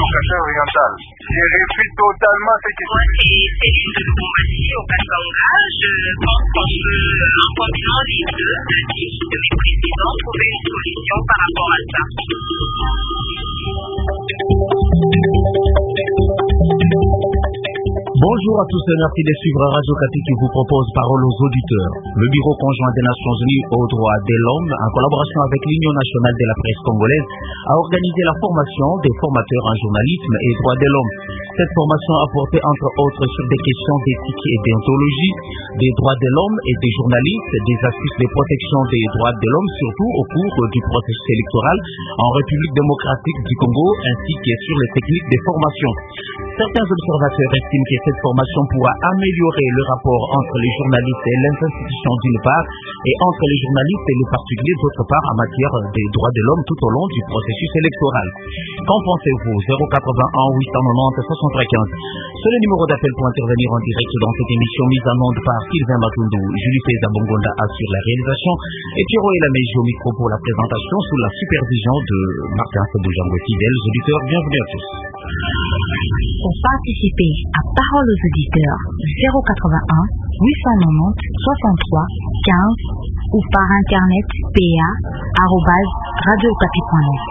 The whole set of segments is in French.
Sachet oriental. J'ai réfléchi totalement ce qui moi, c'est une de Bombassi au Kassanga. Je pense qu'on peut, en combinant les deux titres de mes présidents, trouver une solution par rapport à ça. Bonjour à tous et merci de suivre Radio Okapi qui vous propose Parole aux auditeurs. Le Bureau conjoint des Nations Unies aux droits de l'homme, en collaboration avec l'Union nationale de la presse congolaise, a organisé la formation des formateurs en journalisme et droits de l'homme. Cette formation a porté entre autres sur des questions d'éthique et déontologie, des droits de l'homme et des journalistes, des astuces de protection des droits de l'homme, surtout au cours du processus électoral en République démocratique du Congo, ainsi que sur les techniques de formation. Certains observateurs estiment que cette formation pourra améliorer le rapport entre les journalistes et les institutions d'une part, et entre les journalistes et les particuliers d'autre part en matière des droits de l'homme tout au long du processus électoral. Qu'en pensez-vous? 081 890 6315. C'est le numéro d'appel pour intervenir en direct dans cette émission mise en onde par Sylvain Matundu. Julie César Bongonda assure la réalisation et Pierrot et la Mégie au micro pour la présentation sous la supervision de Martin Seboujango. Fidèles auditeurs, bienvenue à tous. Pour participer à Parole aux auditeurs, 081 890 63 15 ou par internet pa@radiookapi.net.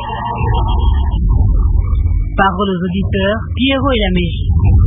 Parole aux auditeurs, Pierrot et la Mégie.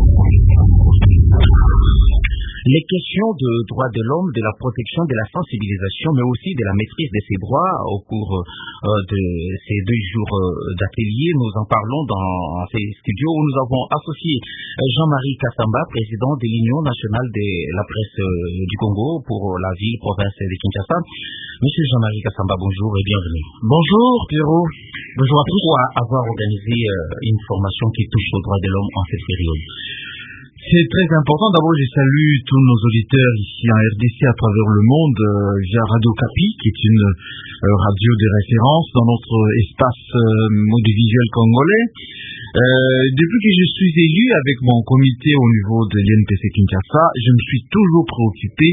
Les questions de droits de l'homme, de la protection, de la sensibilisation, mais aussi de la maîtrise de ses droits au cours de ces 2 jours d'atelier. Nous en parlons dans ces studios où nous avons associé Jean-Marie Kassamba, président de l'Union nationale de la presse du Congo pour la ville, province de Kinshasa. Monsieur Jean-Marie Kassamba, bonjour et bienvenue. Bonjour Pierrot. Bonjour à tous. Pourquoi avoir organisé une formation qui touche aux droits de l'homme en cette période? C'est très important. D'abord, je salue tous nos auditeurs ici en RDC à travers le monde via Radio Okapi, qui est une radio de référence dans notre espace audiovisuel congolais. Depuis que je suis élu avec mon comité au niveau de l'INPC Kinshasa, je me suis toujours préoccupé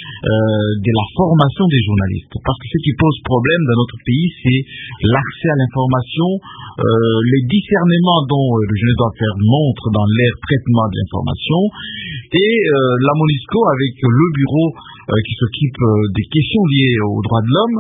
de la formation des journalistes. Parce que ce qui pose problème dans notre pays, c'est l'accès à l'information, les discernements dont le journaliste doit faire montre dans leur traitement de l'information. Et la MONUSCO, avec le bureau qui s'occupe des questions liées aux droits de l'homme,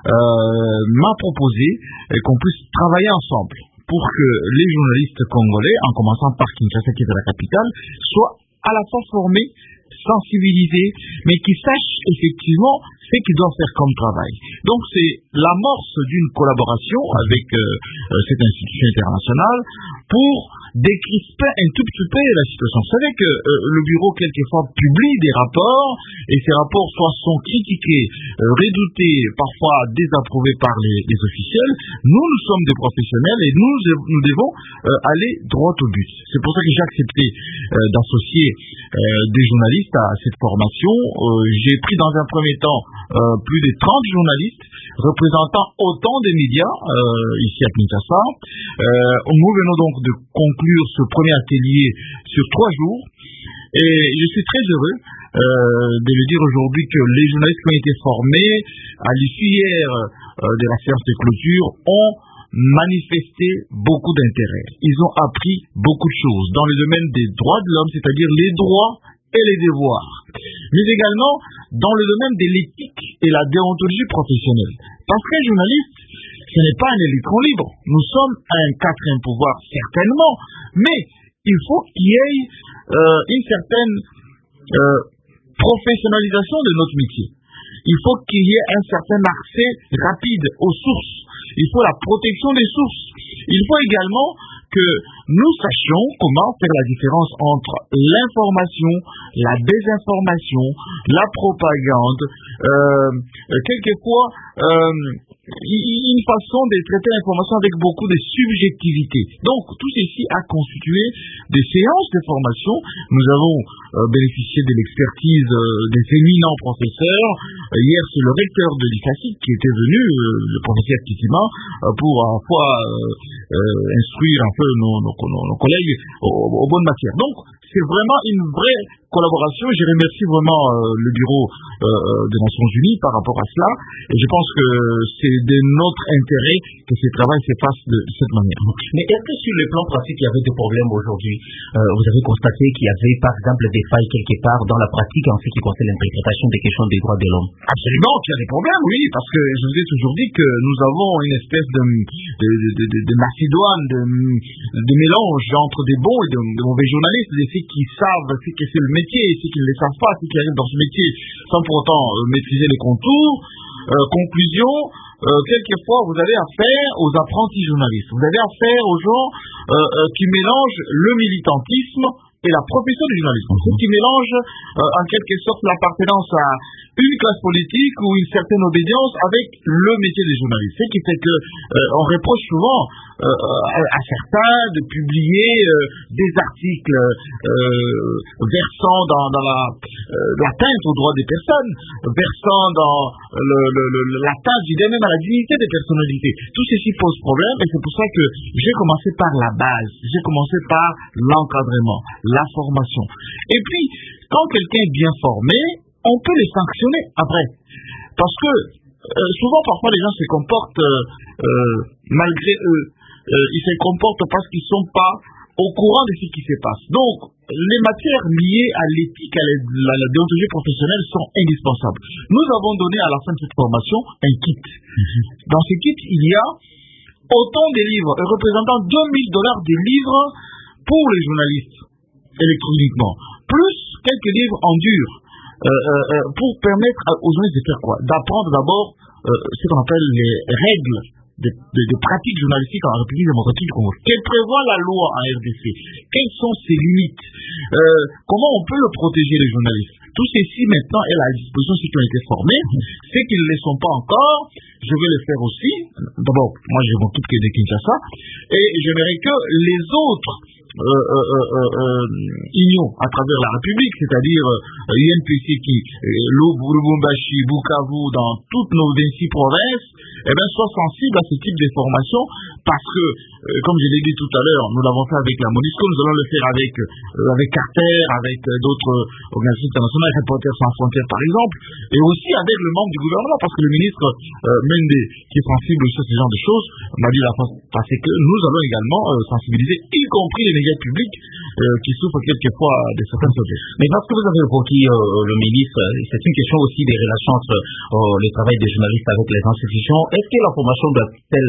m'a proposé qu'on puisse travailler ensemble pour que les journalistes congolais, en commençant par Kinshasa qui est la capitale, soient à la fois formés, sensibilisés, mais qui sachent effectivement ce qu'ils doivent faire comme travail. Donc c'est l'amorce d'une collaboration avec cette institution internationale pour décrisper un tout petit peu la situation. Vous savez que le bureau quelquefois publie des rapports et ces rapports soit sont critiqués, redoutés, parfois désapprouvés par les officiels. Nous sommes des professionnels et nous devons aller droit au but. C'est pour ça que j'ai accepté d'associer des journalistes à cette formation. J'ai pris dans un premier temps plus de 30 journalistes représentant autant des médias ici à Kinshasa. Nous venons donc de conclure ce premier atelier sur 3 jours et je suis très heureux de le dire aujourd'hui que les journalistes qui ont été formés à l'issue hier de la séance de clôture ont manifesté beaucoup d'intérêt. Ils ont appris beaucoup de choses dans le domaine des droits de l'homme, c'est-à-dire les droits et les devoirs, mais également dans le domaine de l'éthique et la déontologie professionnelle. Parce qu'un journaliste, ce n'est pas un électron libre. Nous sommes un quatrième pouvoir, certainement, mais il faut qu'il y ait une certaine professionnalisation de notre métier. Il faut qu'il y ait un certain accès rapide aux sources. Il faut la protection des sources. Il faut également que nous sachions comment faire la différence entre l'information, la désinformation, la propagande, quelquefois une façon de traiter l'information avec beaucoup de subjectivité. Donc tout ceci a constitué des séances de formation. Nous avons bénéficié de l'expertise des éminents professeurs. Hier, c'est le recteur de l'ICACI qui était venu, le professeur Kitima, pour à la fois instruire un peu nos collègues aux bonnes matières. Donc, c'est vraiment une vraie collaboration. Je remercie vraiment le bureau des Nations Unies par rapport à cela. Et je pense que c'est de notre intérêt que ce travail se fasse de cette manière. Mais est-ce que sur le plan pratique, il y avait des problèmes aujourd'hui? Vous avez constaté qu'il y avait, par exemple, des failles quelque part dans la pratique en ce qui concerne l'interprétation des questions des droits de l'homme? Absolument qu'il y a des problèmes, oui, parce que je vous ai toujours dit que nous avons une espèce de macédoine, de mélange entre des bons et de mauvais journalistes, de ceux qui savent ce que c'est le métier, ceux qui ne le savent pas, ceux qui arrivent dans ce métier sans pour autant maîtriser les contours. Conclusion, quelquefois vous avez affaire aux apprentis journalistes, vous avez affaire aux gens qui mélangent le militantisme et la profession du journalisme, ceux qui mélangent en quelque sorte l'appartenance à une classe politique ou une certaine obédience avec le métier des journalistes. Ce qui fait que on reproche souvent à certains de publier des articles versant dans l'atteinte aux droits des personnes, versant dans l'atteinte, je dirais même à la dignité des personnalités. Tout ceci pose problème et c'est pour ça que j'ai commencé par la base, j'ai commencé par l'encadrement, la formation. Et puis, quand quelqu'un est bien formé, on peut les sanctionner après. Parce que souvent, parfois, les gens se comportent malgré eux. Ils se comportent parce qu'ils ne sont pas au courant de ce qui se passe. Donc, les matières liées à l'éthique, à la déontologie professionnelle sont indispensables. Nous avons donné à la fin de cette formation un kit. Dans ce kit, il y a autant de livres représentant $2000 de livres pour les journalistes électroniquement, plus quelques livres en dur pour permettre aux journalistes de faire quoi? D'apprendre d'abord ce qu'on appelle les règles de pratique journalistique en République démocratique du Congo. Quelle prévoit la loi en RDC? Quelles sont ses limites? Comment on peut le protéger, les journalistes? Tout ceci maintenant est à la disposition de ceux qui ont été formés. Ceux qui ne le sont pas encore, je vais le faire aussi. D'abord, moi je m'occupe que de Kinshasa et j'aimerais que les autres unions à travers la République, c'est-à-dire UNPC qui Lubumbashi, Bukavu, dans toutes nos 26 provinces, soient sensibles à ce type de formation parce que, comme je l'ai dit tout à l'heure, nous l'avons fait avec la MONUSCO, nous allons le faire avec Carter, avec d'autres organisations internationales, Reporters sans frontières par exemple, et aussi avec le membre du gouvernement, parce que le ministre Mende, qui est sensible aussi à ce genre de choses, m'a dit la fois passée que nous allons également sensibiliser, y compris les médias publics qui souffrent quelquefois de certains sujets. Mais parce que vous avez évoqué le ministre, c'est une question aussi des relations entre le travail des journalistes avec les institutions. Est-ce que la formation doit-elle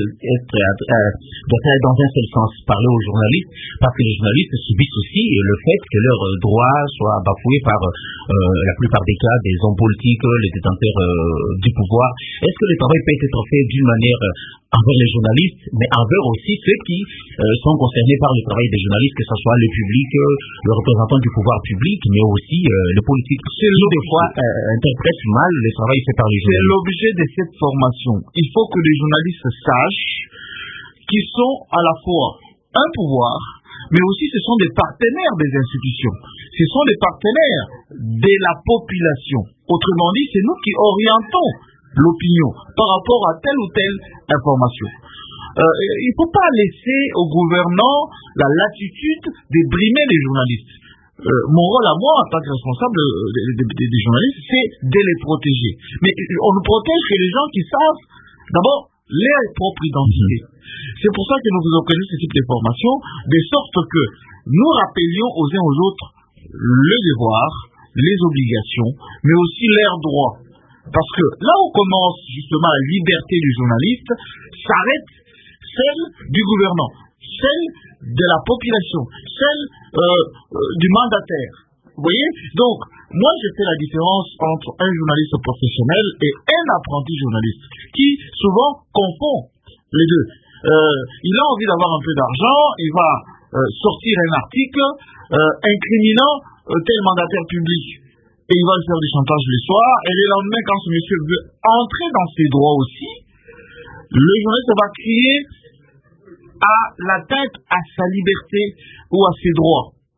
être dans un seul sens, parler aux journalistes, parce que les journalistes subissent aussi le fait que leurs droits soient bafoués par la plupart des cas des hommes politiques, les détenteurs du pouvoir? Est-ce que le travail peut être fait d'une manière envers les journalistes, mais envers aussi ceux qui sont concernés par le travail des journalistes, que ce soit le public, le représentant du pouvoir public, mais aussi le politique? Qui des fois interprètent mal le travail fait par les journalistes. C'est l'objet de cette formation. Il faut que les journalistes sachent qu'ils sont à la fois un pouvoir, mais aussi ce sont des partenaires des institutions. Ce sont des partenaires de la population. Autrement dit, c'est nous qui orientons l'opinion par rapport à telle ou telle information. Il ne faut pas laisser aux gouvernants la latitude de brimer les journalistes. Mon rôle à moi, en tant que responsable des journalistes, c'est de les protéger. Mais on ne protège que les gens qui savent, d'abord, leur propre identité. C'est pour ça que nous vous organisons ce type de formation, de sorte que nous rappelions aux uns aux autres le devoir, les obligations, mais aussi leurs droits. Parce que là où commence justement la liberté du journaliste, s'arrête celle du gouvernant, celle de la population, celle du mandataire. Vous voyez? Donc, moi je fais la différence entre un journaliste professionnel et un apprenti journaliste, qui souvent confond les deux. Il a envie d'avoir un peu d'argent, il va sortir un article incriminant tel mandataire public. Et il va lui faire du chantage le soir, et le lendemain, quand ce monsieur veut entrer dans ses droits aussi, le journaliste va crier à l'atteinte à sa liberté ou à ses droits.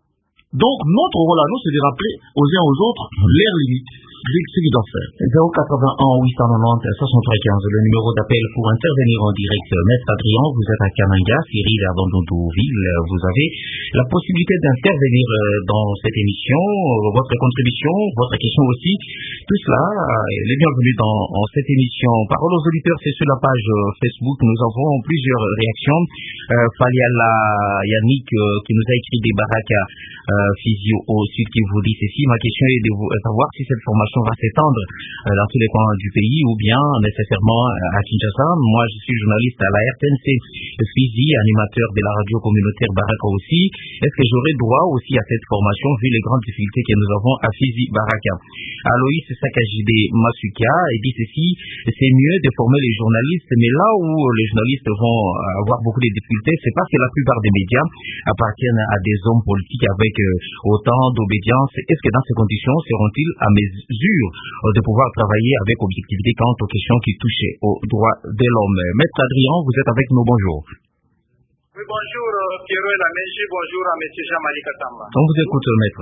Donc, notre rôle à nous, c'est de rappeler aux uns aux autres leurs limites. Ce qu'ils doivent faire. 081 890 6315, le numéro d'appel pour intervenir en direct. Maître Adrien, vous êtes à Kananga, Cyril à Bandundu-Ville. Vous avez la possibilité d'intervenir dans cette émission, votre contribution, votre question aussi. Tout cela est bienvenu dans cette émission. Parole aux auditeurs, c'est sur la page Facebook. Nous avons plusieurs réactions. Faliala Yannick qui nous a écrit des baraques physio au sud qui vous dit ceci. Ma question est de savoir si cette formation va s'étendre dans tous les coins du pays ou bien nécessairement à Kinshasa. Moi, je suis journaliste à la RTNC Fizi, animateur de la radio communautaire Baraka aussi. Est-ce que j'aurai droit aussi à cette formation vu les grandes difficultés que nous avons à Fizi Baraka? Aloïs Sakajide Masuka dit ceci, c'est mieux de former les journalistes, mais là où les journalistes vont avoir beaucoup de difficultés, c'est parce que la plupart des médias appartiennent à des hommes politiques avec autant d'obédience. Est-ce que dans ces conditions seront-ils à mesure de pouvoir travailler avec objectivité quant aux questions qui touchent aux droits de l'homme? Maître Adrien, vous êtes avec nous, bonjour. Oui, bonjour Pierrot et la Mégie, bonjour à M. Jean-Marie Katamba. On vous écoute, maître.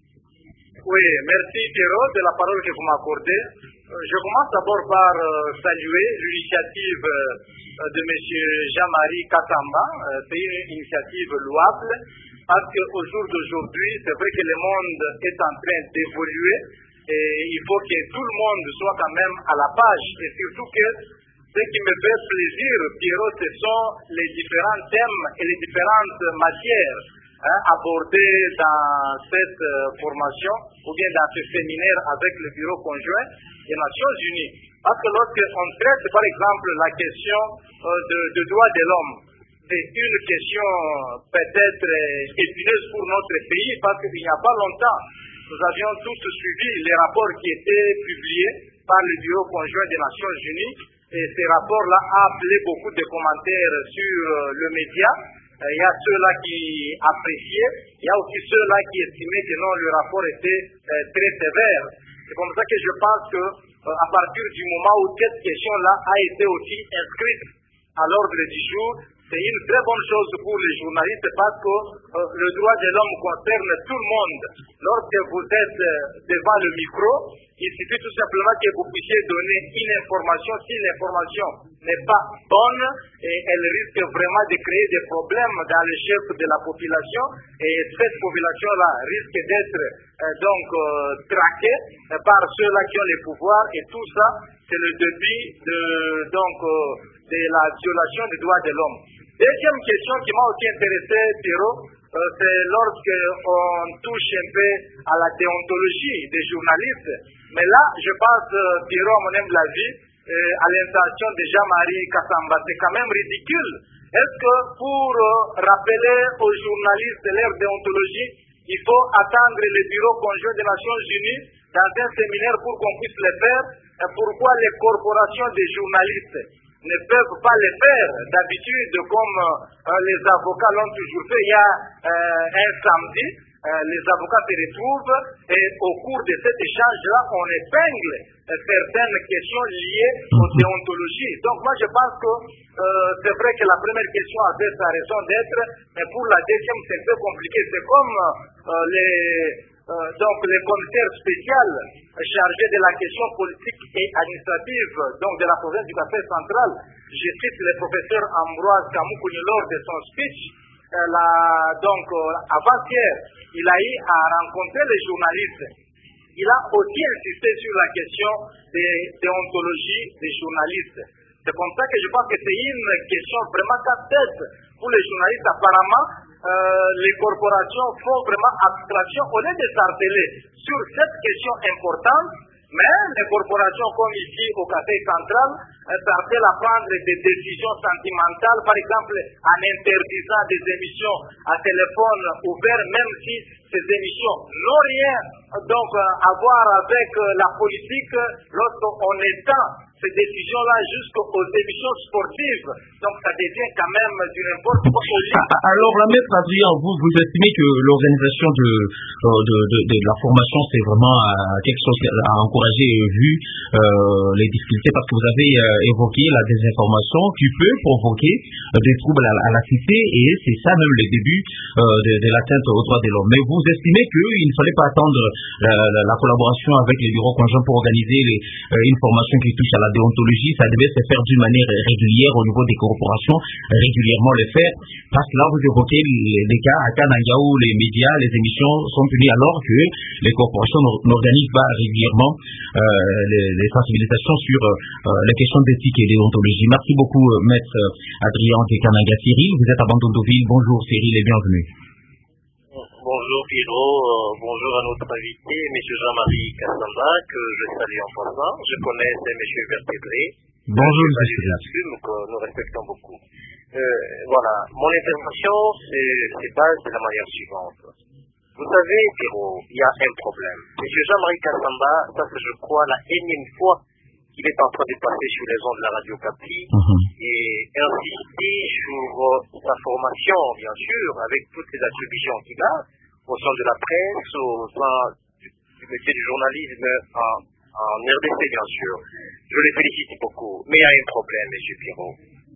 Oui, merci Pierrot de la parole que vous m'accordez. Je commence d'abord par saluer l'initiative de M. Jean-Marie Katamba. C'est une initiative louable parce qu'au jour d'aujourd'hui, c'est vrai que le monde est en train d'évoluer et il faut que tout le monde soit quand même à la page et surtout que ce qui me fait plaisir, Pierrot, ce sont les différents thèmes et les différentes matières abordées dans cette formation ou bien dans ce séminaire avec le Bureau conjoint des Nations Unies. Parce que lorsqu'on traite par exemple la question de droits de l'homme, c'est une question peut-être épineuse pour notre pays parce qu'il n'y a pas longtemps, nous avions tous suivi les rapports qui étaient publiés par le Bureau conjoint des Nations Unies et ces rapports-là ont appelé beaucoup de commentaires sur le média. Il y a ceux-là qui appréciaient, il y a aussi ceux-là qui estimaient que non, le rapport était très sévère. C'est comme ça que je pense que à partir du moment où cette question-là a été aussi inscrite à l'ordre du jour, c'est une très bonne chose pour les journalistes parce que le droit de l'homme concerne tout le monde. Lorsque vous êtes devant le micro, il suffit tout simplement que vous puissiez donner une information. Si l'information n'est pas bonne, et elle risque vraiment de créer des problèmes dans les chefs de la population, et cette population-là risque d'être traquée par ceux-là qui ont les pouvoirs, et tout ça, c'est le début de la violation des droits de l'homme. Deuxième question qui m'a aussi intéressé, Pierrot, c'est lorsqu'on touche un peu à la déontologie des journalistes. Mais là, je pense, Pierrot, à mon humble avis, à l'intention de Jean-Marie Katamba, c'est quand même ridicule. Est-ce que pour rappeler aux journalistes leur déontologie, il faut attendre le Bureau conjoint des Nations Unies dans un séminaire pour qu'on puisse le faire? Pourquoi les corporations des journalistes ne peuvent pas le faire? D'habitude, comme les avocats l'ont toujours fait, il y a un samedi, les avocats se retrouvent et au cours de cet échange-là, on épingle certaines questions liées aux déontologies. Donc moi je pense que c'est vrai que la première question avait sa raison d'être, mais pour la deuxième c'est un peu compliqué. C'est comme les commissaires spéciaux chargés de la question politique et administrative de la province du Kasai central. Je cite le professeur Ambroise Kamoukouni lors de son speech. Avant-hier, il a eu à rencontrer les journalistes. Il a aussi insisté sur la question de déontologie des journalistes. C'est comme ça que je pense que c'est une question vraiment casse-tête pour les journalistes. Apparemment, les corporations font vraiment abstraction au lieu de s'arteler sur cette question importante. Mais les corporations comme ici au Kasai central s'artèlent à prendre des décisions sentimentales, par exemple en interdisant des émissions à téléphone ouvert, même si ces émissions n'ont rien à voir avec la politique lorsqu'on étend ces décisions-là jusqu'aux émissions sportives. Donc ça devient quand même du n'importe quoi. Alors, la maître Adrien, vous estimez que l'organisation de la formation, c'est vraiment quelque chose à encourager vu les difficultés, parce que vous avez évoqué la désinformation qui peut provoquer des troubles à la cité, et c'est ça même le début de l'atteinte aux droits de l'homme. Mais vous estimez qu'il ne fallait pas attendre la collaboration avec les bureaux conjoints pour organiser une formation qui touche à la déontologie. Ça devait se faire d'une manière régulière au niveau des corporations, régulièrement le faire, parce que là vous évoquez les cas à Kananga où les médias, les émissions sont punis alors que les corporations n'organisent pas régulièrement les sensibilisations sur les questions d'éthique et déontologie. Merci beaucoup, maître Adrien de Kananga. Cyril, vous êtes à Bandondoville. Bonjour Cyril et bienvenue. Bonjour Pierrot, bonjour à notre invité, M. Jean-Marie Kassamba, que je salue en passant. Je connais ces M. Vertébré. Bonjour, M. que nous respectons beaucoup. Voilà, mon intervention se base de la manière suivante. Vous savez, Pierrot, il y a un problème. M. Jean-Marie Kassamba, ça c'est je crois la énième fois qu'il est en train de passer sur les ondes de la Radio Capi et insister sur sa formation, bien sûr, avec toutes les attributions qu'il a au sein de la presse, au sein du métier du journalisme en RDC, bien sûr. Je les félicite beaucoup. Mais il y a un problème, M. Pirot.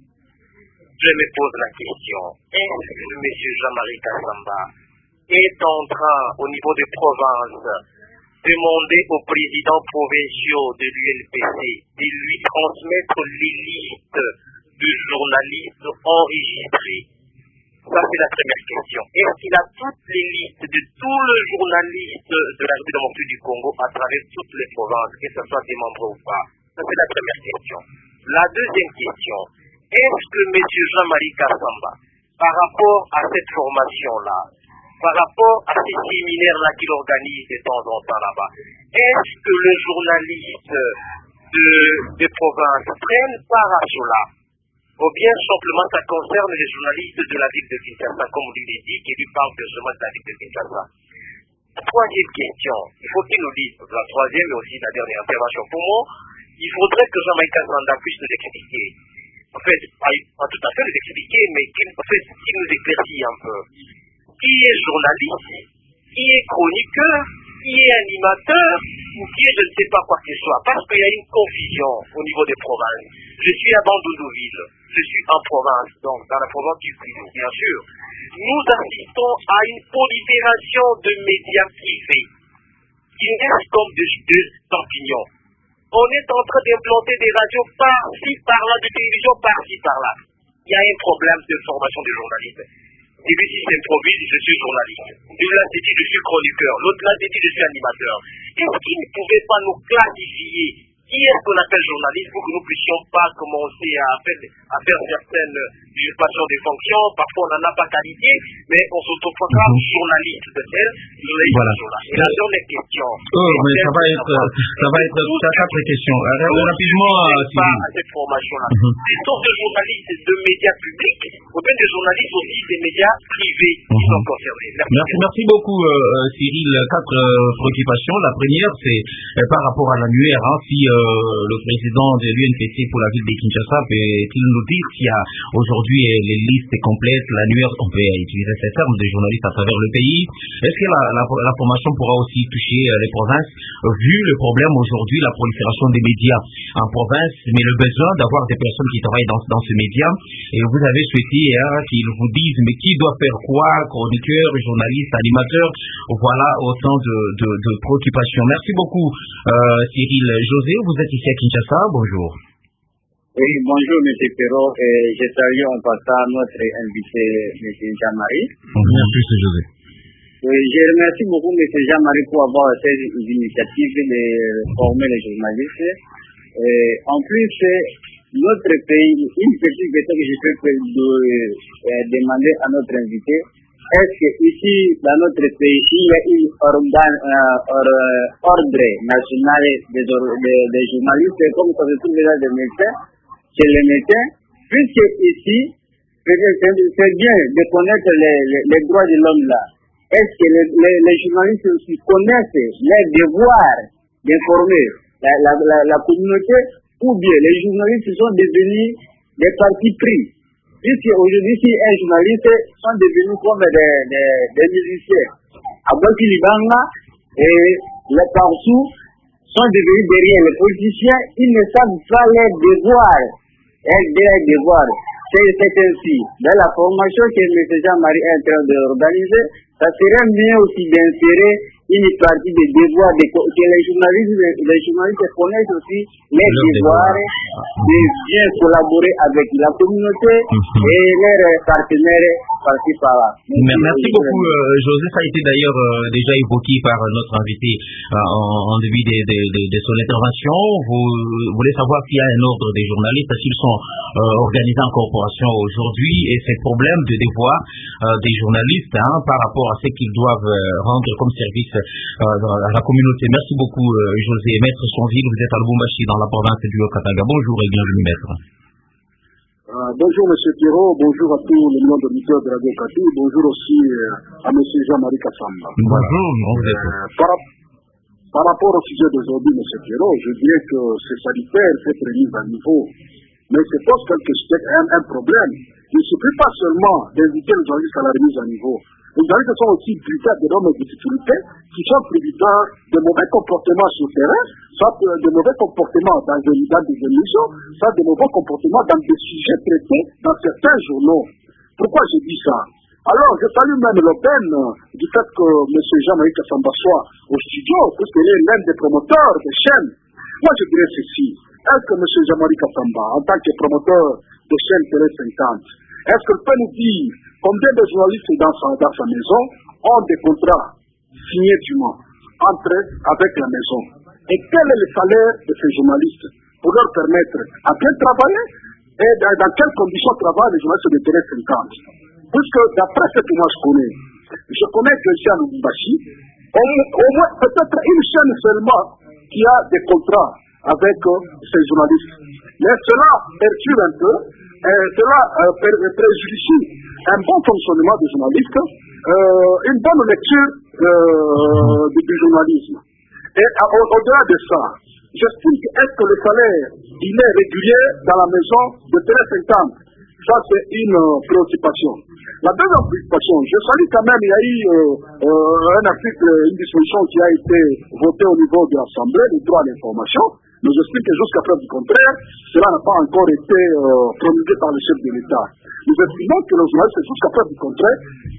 Je me pose la question, est-ce que M. Jean-Marie Kassamba est en train, au niveau des provinces, demander aux présidents provinciaux de l'UNPC de lui transmettre les listes de journalistes enregistrés? Ça, c'est la première question. Est-ce qu'il a toutes les listes de tous les journalistes de la République démocratique du Congo à travers toutes les provinces, que ce soit des membres ou pas? Ça, c'est la première question. La deuxième question, est-ce que M. Jean-Marie Kassamba, par rapport à cette formation-là, par rapport à ces séminaires-là qu'il organise de temps en temps là-bas, est-ce que les journalistes des provinces prennent part à cela? Ou bien simplement ça concerne les journalistes de la ville de Kinshasa, comme on lui dit, qui lui parle justement de la ville de Kinshasa. Troisième question, il faut qu'il nous dise, la troisième et aussi la dernière intervention pour moi, il faudrait que Jean-Marie Kassamba puisse nous expliquer. En fait, pas tout à fait nous expliquer, mais qu'il nous éclaircit un peu. Qui est journaliste, qui est chroniqueur, qui est animateur, ou qui est je ne sais pas quoi que ce soit. Parce qu'il y a une confusion au niveau des provinces. Je suis à Bandondoville, je suis en province, donc dans la province du Kivu, bien sûr. Nous assistons à une prolifération de médias privés qui restent comme des champignons. On est en train d'implanter des radios par-ci, par-là, de télévision par-ci, par-là. Il y a un problème de formation des journalistes. Celui-ci s'improvise, je suis journaliste. Celui-là s'est dit, je suis chroniqueur. L'autre-là s'est dit, je suis animateur. Est-ce qu'il ne pouvait pas nous classifier qui est-ce qu'on appelle journaliste pour que nous ne puissions pas commencer à faire certaines usurpations des fonctions? Parfois, on n'en a pas qualité, mais on s'autoproclame journaliste de tel. Voilà. Et la dernière question. Mais ça va être quatre questions. Rapidement, à cette formation-là. Ce sont des journalistes de médias publics, ou bien des journalistes aussi des médias privés qui sont concernés. Merci beaucoup, Cyril. Quatre préoccupations. La première, c'est par rapport à l'annuaire. Si le président de l'UNPC pour la ville de Kinshasa peut-il nous dire s'il y a aujourd'hui les listes complètes, l'annuaire, on peut utiliser ces termes de journalistes à travers le pays. Est-ce que la formation pourra aussi toucher les provinces, vu le problème aujourd'hui, la prolifération des médias en province, mais le besoin d'avoir des personnes qui travaillent dans ce média? Et vous avez souhaité qu'ils vous disent, mais qui doit faire quoi, chroniqueur, journaliste, animateur? Voilà autant de préoccupations. Merci beaucoup, Cyril. José, vous êtes ici à Kinshasa, bonjour. Oui, bonjour M. Perrault, je salue en passant notre invité M. Jean-Marie. Merci, M. José. Oui, je remercie beaucoup M. Jean-Marie pour avoir cette initiative de former les journalistes. En plus, notre pays, une petite question que je peux demander à notre invité, est-ce que ici, dans notre pays, il y a une ordre national des journalistes, comme ça se trouve déjà des médecins, chez les médecins, puisque ici, c'est bien de connaître les droits de l'homme là. Est-ce que les journalistes aussi connaissent les devoirs d'informer la communauté ou bien les journalistes sont devenus des partis pris. Puisque aujourd'hui, si un journaliste sont devenus comme des musiciens, à Bokilibanga et les partout sont devenus derrière les politiciens, ils ne savent pas les devoirs. C'est ainsi. Dans la formation que M. Jean-Marie est en train d'organiser, ça serait mieux aussi d'insérer une partie des devoirs que les journalistes connaissent aussi les devoirs de bien collaborer avec la communauté et leurs partenaires par-ci par-là. Merci beaucoup, José. Ça a été d'ailleurs déjà évoqué par notre invité en début de son intervention. Vous voulez savoir s'il y a un ordre des journalistes, s'ils sont organisés en corporation aujourd'hui, et ces problèmes de devoir des journalistes par rapport à ce qu'ils doivent rendre comme service à la communauté. Merci beaucoup, José. Maître Sonville, vous êtes à Lubumbashi, dans la province du Haut-Katanga. Bonjour et bienvenue, maître. Bonjour M. Pierrot, bonjour à tous les millions d'auditeurs de Radio Okapi, bonjour aussi à M. Jean-Marie Kassamba. Bonjour, vous êtes. Par rapport au sujet d'aujourd'hui, M. Pierrot, je dirais que c'est sanitaire, cette remise à niveau, mais c'est pose un problème. Il ne suffit pas seulement d'inviter les journalistes à la remise à niveau. Les journalistes sont aussi tributaires d'énormes difficultés qui sont tributaires de mauvais comportements sur le terrain, soit de mauvais comportements dans des émissions, soit de mauvais comportements dans des sujets traités dans certains journaux. Pourquoi je dis ça? Alors, je salue même l'aubaine du fait que M. Jean-Marie Kassamba soit au studio, puisqu'il est l'un des promoteurs des chaînes. Moi, je dirais ceci. Est-ce que M. Jean-Marie Kassamba, en tant que promoteur des chaînes Télé 50, est-ce qu'il peut nous dire combien de journalistes dans sa maison ont des contrats signés du mois avec la maison? Et quel est le salaire de ces journalistes pour leur permettre à bien travailler et dans quelles conditions travaillent les journalistes de Télé 50? Puisque d'après ce que moi je connais que ici à Lubumbashi, au moins peut-être une chaîne seulement qui a des contrats avec ces journalistes. Mais cela perturbe un peu, cela préjudicie un bon fonctionnement des journalistes, une bonne lecture du journalisme. Et au-delà de ça, j'estime que est-ce que le salaire il est régulier dans la maison de Télé 50? Ça, c'est une préoccupation. La deuxième préoccupation, je salue quand même, il y a eu un article, une disposition qui a été votée au niveau de l'Assemblée, le droit à l'information, mais j'estime que jusqu'à preuve du contraire, cela n'a pas encore été promulgué par le chef de l'État. Nous estimons que les journalistes, jusqu'à preuve du contraire,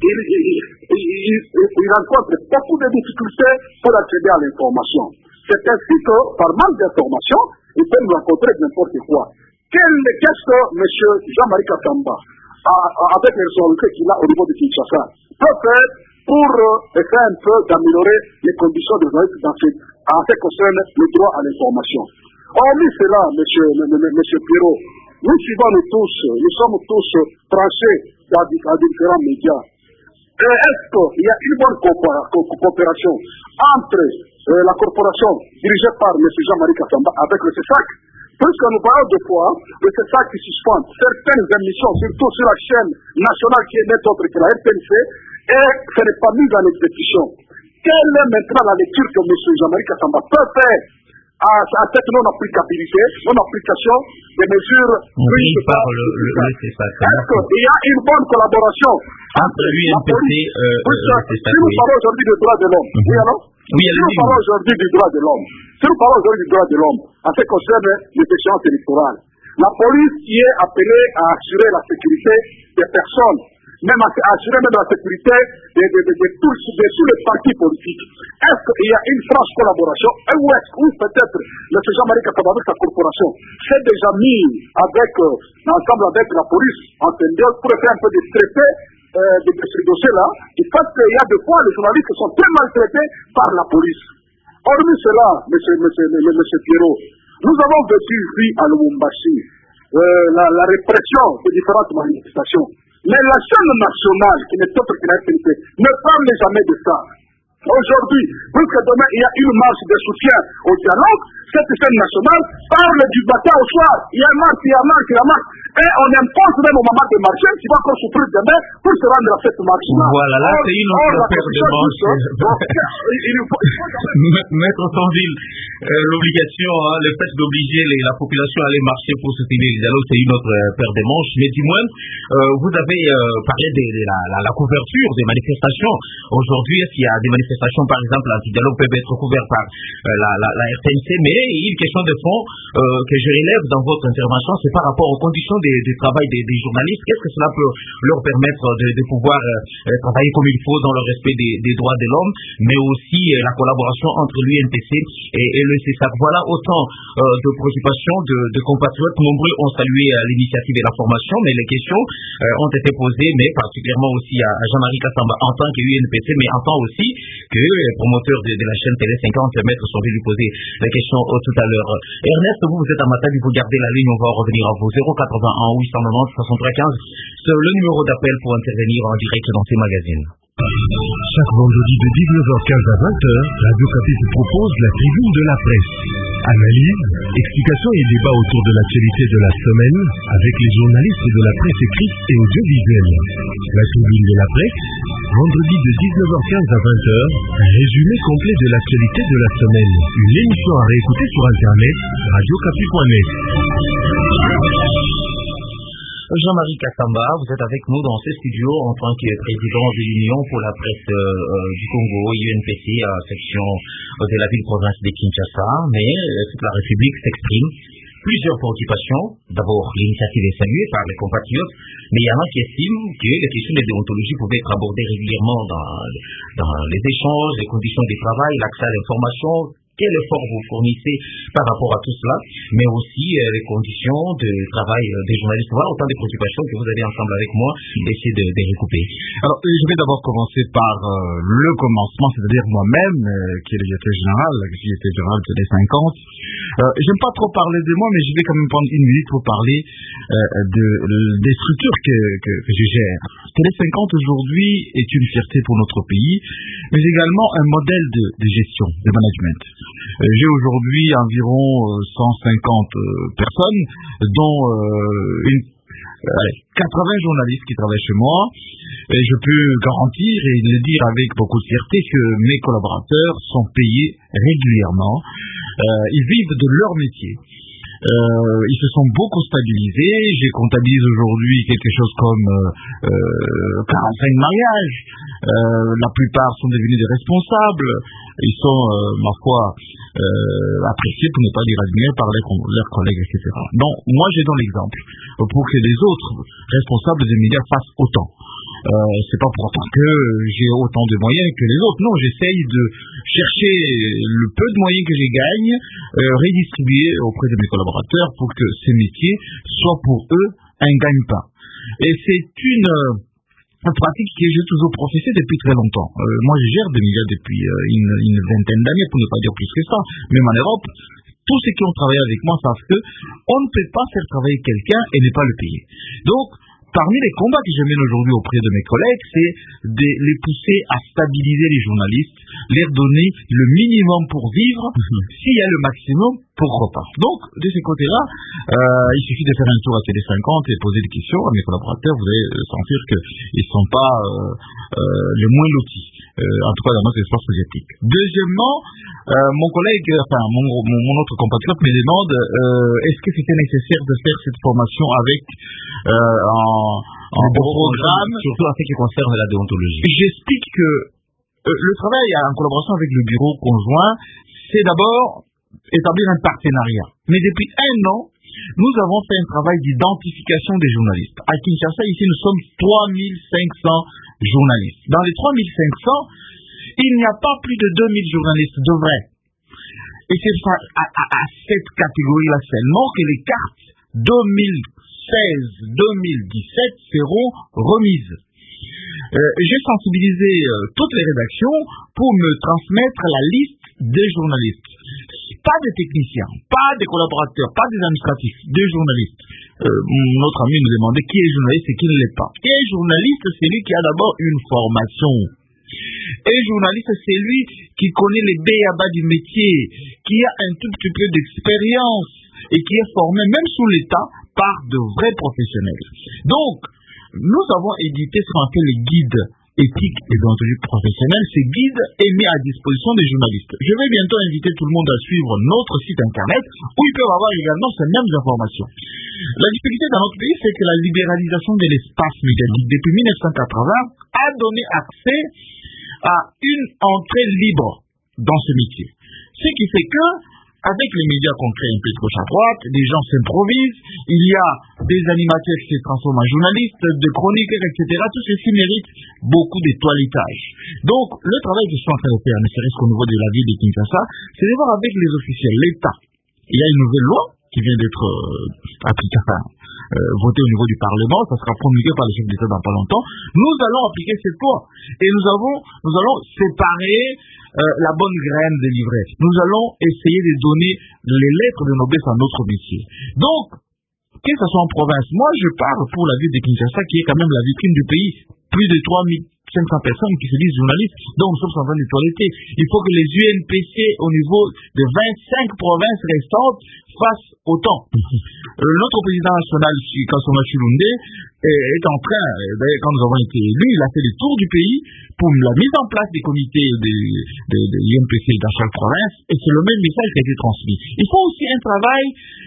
ils rencontrent beaucoup de difficultés pour accéder à l'information. C'est ainsi que, par manque d'information, ils peuvent rencontrer n'importe quoi. Qu'est-ce que M. Jean-Marie Kassamba, avec les responsabilités qu'il a au niveau de Kinshasa, peut faire pour essayer un peu d'améliorer les conditions de journalistes en ce qui concerne le droit à l'information? Hormis cela, M. Pierrot, nous sommes tous tranchés dans différents médias. Est-ce qu'il y a une bonne coopération entre la corporation dirigée par M. Jean-Marie Kassamba avec le CESAC? Puisque nous parlons de fois de CESAC qui suspend certaines émissions, surtout sur la chaîne nationale qui est n'est autre que la RTNC, et ce n'est pas mis en exécution. Quelle est maintenant la lecture que M. Jean-Marie Kassamba peut faire à cette non-applicabilité, non-application des mesures prises par le CESAC? Est-ce qu'il y a une bonne collaboration entre l'UNPC et le CESAC? Si nous parlons aujourd'hui des droits de l'homme, oui alors? Oui, si nous parlons aujourd'hui du droit de l'homme, en ce qui concerne les échéances électorales, la police qui est appelée à assurer la sécurité des personnes, même à assurer même la sécurité de tous les partis politiques. Est-ce qu'il y a une franche collaboration? Ou peut-être M. Jean-Marie Kassamba avec sa corporation s'est déjà mis ensemble avec la police en Sénégal pour faire un peu de traité de ce dossier-là, et parce qu'il y a des fois les journalistes qui sont très maltraités par la police. Hormis cela, M. Pierrot, nous avons vécu ici à Lubumbashi la répression des différentes manifestations. Mais la chaîne nationale, qui n'est autre que la RTNC, ne parle jamais de ça. Aujourd'hui, puisque demain il y a une marche de soutien au dialogue, cette scène nationale parle du matin au soir. Il y a marche. Et on impose même au moment de marcher, tu vas encore souffrir demain pour se rendre à cette marche-là. Voilà, là c'est une autre paire de manches. Maître Tandil, l'obligation, le fait d'obliger la population à aller marcher pour soutenir le dialogue, c'est une autre paire de manches. Mais du moins, vous avez parlé de la couverture des manifestations. Aujourd'hui, est-ce qu'il y a des manifestations, par exemple, anti-dialogue peuvent être couvertes par la RTNC, mais une question de fond que je relève dans votre intervention, c'est par rapport aux conditions de travail des journalistes. Qu'est-ce que cela peut leur permettre de pouvoir travailler comme il faut dans le respect des droits de l'homme, mais aussi la collaboration entre l'UNPC et le CESAC. Voilà autant de préoccupations de compatriotes. Nombreux ont salué l'initiative et la formation, mais les questions ont été posées, mais particulièrement aussi à Jean-Marie Kassamba en tant que UNPC, mais en tant aussi que promoteur de la chaîne Télé 50, Maître Sordi lui poser la question tout à l'heure. Ernest, vous êtes à Matadi, vous gardez la ligne, on va revenir à vous. 081 890 63 15, c'est le numéro d'appel pour intervenir en direct dans ces magazines. Chaque vendredi de 19h15 à 20h, Radio Capi vous propose la tribune de la presse. Analyse, explications et débats autour de l'actualité de la semaine avec les journalistes de la presse écrite et audiovisuelle. La tribune de la presse, vendredi de 19h15 à 20h, un résumé complet de l'actualité de la semaine. Une émission à réécouter sur Internet, radiocapi.net. Jean-Marie Kassamba, vous êtes avec nous dans ce studio en tant que président de l'Union pour la presse du Congo, UNPC, à section de la ville-province de Kinshasa, mais toute la République s'exprime. Plusieurs préoccupations. D'abord, l'initiative est saluée par les compatriotes, mais il y en a qui estiment que les questions de déontologie pouvaient être abordées régulièrement dans les échanges, les conditions du travail, l'accès à l'information. Quel effort vous fournissez par rapport à tout cela, mais aussi les conditions de travail des journalistes. Voilà autant de préoccupations que vous avez ensemble avec moi essayer de recouper. Alors, je vais d'abord commencer par le commencement, c'est-à-dire moi-même, qui est le directeur général, de Télé 50. J'aime pas trop parler de moi, mais je vais quand même prendre une minute pour parler des structures que je gère. Télé 50 aujourd'hui est une fierté pour notre pays, mais également un modèle de gestion, de management. J'ai aujourd'hui environ 150 personnes, dont 80 journalistes qui travaillent chez moi. Et je peux garantir et le dire avec beaucoup de fierté que mes collaborateurs sont payés régulièrement. Ils vivent de leur métier. Ils se sont beaucoup stabilisés. Je comptabilise aujourd'hui quelque chose comme 45 mariages. La plupart sont devenus des responsables. Ils sont, ma foi, appréciés, pour ne pas dire admirés par leurs collègues, etc. Donc, moi, j'ai donné l'exemple pour que les autres responsables des médias fassent autant. C'est pas pour autant que j'ai autant de moyens que les autres. Non, j'essaye de chercher le peu de moyens que je gagne, redistribuer auprès de mes collaborateurs pour que ces métiers soient pour eux un gagne-pain. Et c'est une pratique que j'ai toujours professée depuis très longtemps. Moi, je gère des médias depuis une vingtaine d'années, pour ne pas dire plus que ça. Même en Europe, tous ceux qui ont travaillé avec moi savent que on ne peut pas faire travailler quelqu'un et ne pas le payer. Donc, parmi les combats que je mène aujourd'hui auprès de mes collègues, c'est de les pousser à stabiliser les journalistes, leur donner le minimum pour vivre, s'il y a le maximum, pourquoi pas. Donc, de ce côté-là, il suffit de faire un tour à Télé 50 et poser des questions à mes collaborateurs, vous allez sentir qu'ils ne sont pas les moins lotis, en tout cas dans notre espace médiatique. Deuxièmement, mon collègue, mon autre compatriote me demande est-ce que c'était nécessaire de faire cette formation avec en programme, surtout en ce qui concerne la déontologie. J'explique que le travail en collaboration avec le bureau conjoint, c'est d'abord établir un partenariat. Mais depuis un an, nous avons fait un travail d'identification des journalistes. À Kinshasa, ici, nous sommes 3500 journalistes. Dans les 3500, il n'y a pas plus de 2000 journalistes de vrais. Et c'est à cette catégorie-là seulement que les cartes 2016-2017 seront remises. J'ai sensibilisé toutes les rédactions pour me transmettre la liste des journalistes. Pas des techniciens, pas des collaborateurs, pas des administratifs, des journalistes. Notre ami me demandait qui est journaliste et qui ne l'est pas. Qui est journaliste, c'est celui qui a d'abord une formation. Un journaliste, c'est lui qui connaît les b.a.-ba du métier, qui a un tout petit peu d'expérience et qui est formé, même sous l'État, par de vrais professionnels. Donc, nous avons édité ce qu'on appelle les guides éthiques et déontologiques professionnels. Ces guides est mis à disposition des journalistes. Je vais bientôt inviter tout le monde à suivre notre site internet où ils peuvent avoir également ces mêmes informations. La difficulté dans notre pays, c'est que la libéralisation de l'espace médiatique depuis 1980 a donné accès à une entrée libre dans ce métier. Ce qui fait que, avec les médias qu'on crée un peu de gauche à droite, des gens s'improvisent, il y a des animateurs qui se transforment en journalistes, des chroniqueurs, etc. Tout ceci mérite beaucoup de toilettage. Donc, le travail que je suis en train de faire, ne serait-ce qu'au niveau de la ville de Kinshasa, c'est de voir avec les officiels, l'État. Il y a une nouvelle loi qui vient d'être votée au niveau du Parlement, ça sera promulgué par le chef d'État dans pas longtemps. Nous allons appliquer cette loi et nous allons séparer la bonne graine des livrets. Nous allons essayer de donner les lettres de noblesse à notre métier. Donc, que ce soit en province, moi je parle pour la ville de Kinshasa qui est quand même la vitrine du pays. Plus de 3500 personnes qui se disent journalistes, donc nous sommes en train de toiletter. Il faut que les UNPC au niveau de 25 provinces restantes fassent autant. Notre président national, Kasonga Chilunde, est en train, quand nous avons été élus, il a fait le tour du pays pour la mise en place des comités de UNPC dans chaque province, et c'est le même message qui a été transmis. Il faut aussi un travail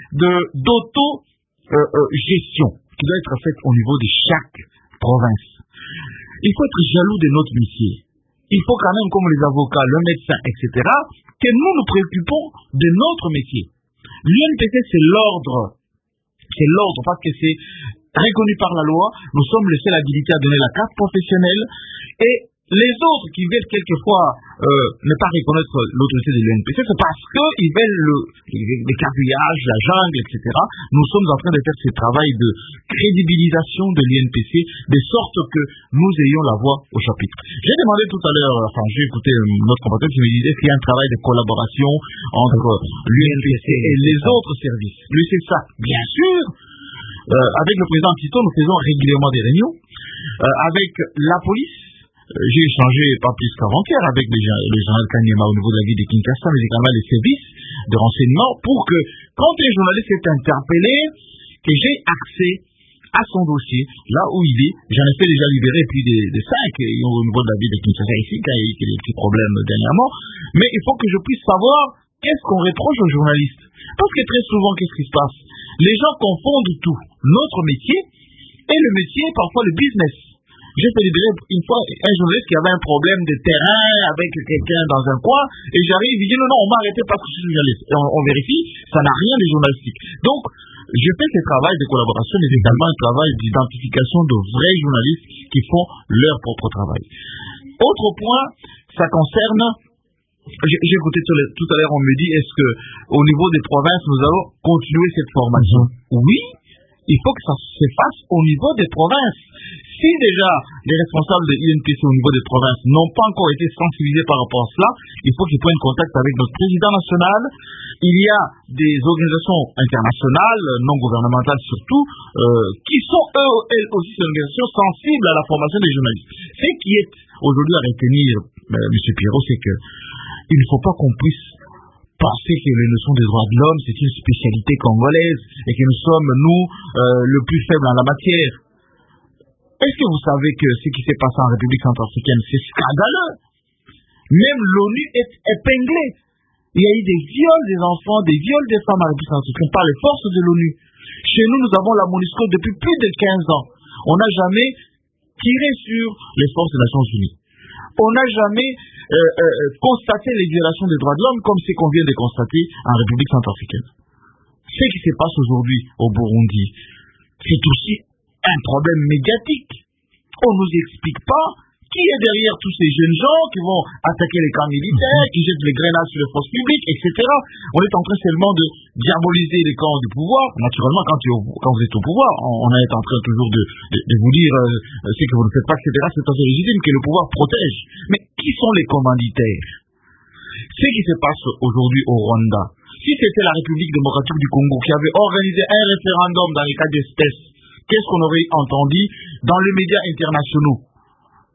d'auto-gestion qui doit être fait au niveau de chaque province. Il faut être jaloux de notre métier. Il faut quand même, comme les avocats, le médecin, etc., que nous nous préoccupons de notre métier. L'UNPC, c'est l'ordre. C'est l'ordre parce que c'est reconnu par la loi. Nous sommes les seuls habilités à donner la carte professionnelle. Et les autres qui veulent quelquefois ne pas reconnaître l'autorité de l'UNPC, c'est parce qu'ils veulent les carrillages, la jungle, etc. Nous sommes en train de faire ce travail de crédibilisation de l'UNPC, de sorte que nous ayons la voix au chapitre. J'ai demandé tout à l'heure, j'ai écouté notre compatriote qui me disait qu'il y a un travail de collaboration entre l'UNPC et les autres services. Lui, c'est ça. Bien sûr, avec le président Tito, nous faisons régulièrement des réunions. Avec la police, j'ai échangé pas plus qu'avant-hier avec le général Kanyama au niveau de la ville de Kinshasa, mais également les services de renseignement pour que, quand un journaliste est interpellé, que j'ai accès à son dossier, là où il est. J'en ai fait déjà libérer plus de 5 au niveau de la ville de Kinshasa ici, quand il y a eu des petits problèmes dernièrement. Mais il faut que je puisse savoir qu'est-ce qu'on reproche aux journalistes. Parce que très souvent, qu'est-ce qui se passe? Les gens confondent tout. Notre métier et le métier, parfois le business. J'ai fait libérer une fois un journaliste qui avait un problème de terrain avec quelqu'un dans un coin, et j'arrive, il dit non, on m'a arrêté parce que je suis journaliste. Et on vérifie, ça n'a rien de journalistique. Donc, je fais ce travail de collaboration, mais également un travail d'identification de vrais journalistes qui font leur propre travail. Autre point, ça concerne, j'ai écouté tout à l'heure, on me dit, est-ce que au niveau des provinces, nous allons continuer cette formation? Oui, il faut que ça se fasse au niveau des provinces. Si déjà les responsables de l'UNPC au niveau des provinces n'ont pas encore été sensibilisés par rapport à cela, il faut qu'ils prennent contact avec notre président national. Il y a des organisations internationales, non gouvernementales surtout, qui sont elles aussi des organisations sensibles à la formation des journalistes. Ce qui est aujourd'hui à retenir, M. Pierrot, c'est que il ne faut pas qu'on puisse penser que les notions des droits de l'homme, c'est une spécialité congolaise et que nous sommes, nous, le plus faible en la matière. Est-ce que vous savez que ce qui s'est passé en République centrafricaine, c'est scandaleux? Même l'ONU est épinglée. Il y a eu des viols des enfants, des viols des femmes en République centrafricaine par les forces de l'ONU. Chez nous, nous avons la MONUSCO depuis plus de 15 ans. On n'a jamais tiré sur les forces des Nations Unies. On n'a jamais constaté les violations des droits de l'homme comme ce qu'on vient de constater en République centrafricaine. Ce qui se passe aujourd'hui au Burundi, c'est aussi un problème médiatique. On ne nous explique pas qui est derrière tous ces jeunes gens qui vont attaquer les camps militaires, qui jettent les grenades sur les forces publiques, etc. On est en train seulement de diaboliser les camps du pouvoir. Naturellement, quand vous êtes au pouvoir, on est en train toujours de vous dire ce que vous ne faites pas, etc. C'est assez légitime que le pouvoir protège. Mais qui sont les commanditaires? Ce qui se passe aujourd'hui au Rwanda, si c'était la République démocratique du Congo qui avait organisé un référendum dans les cas d'espèces, qu'est-ce qu'on aurait entendu dans les médias internationaux?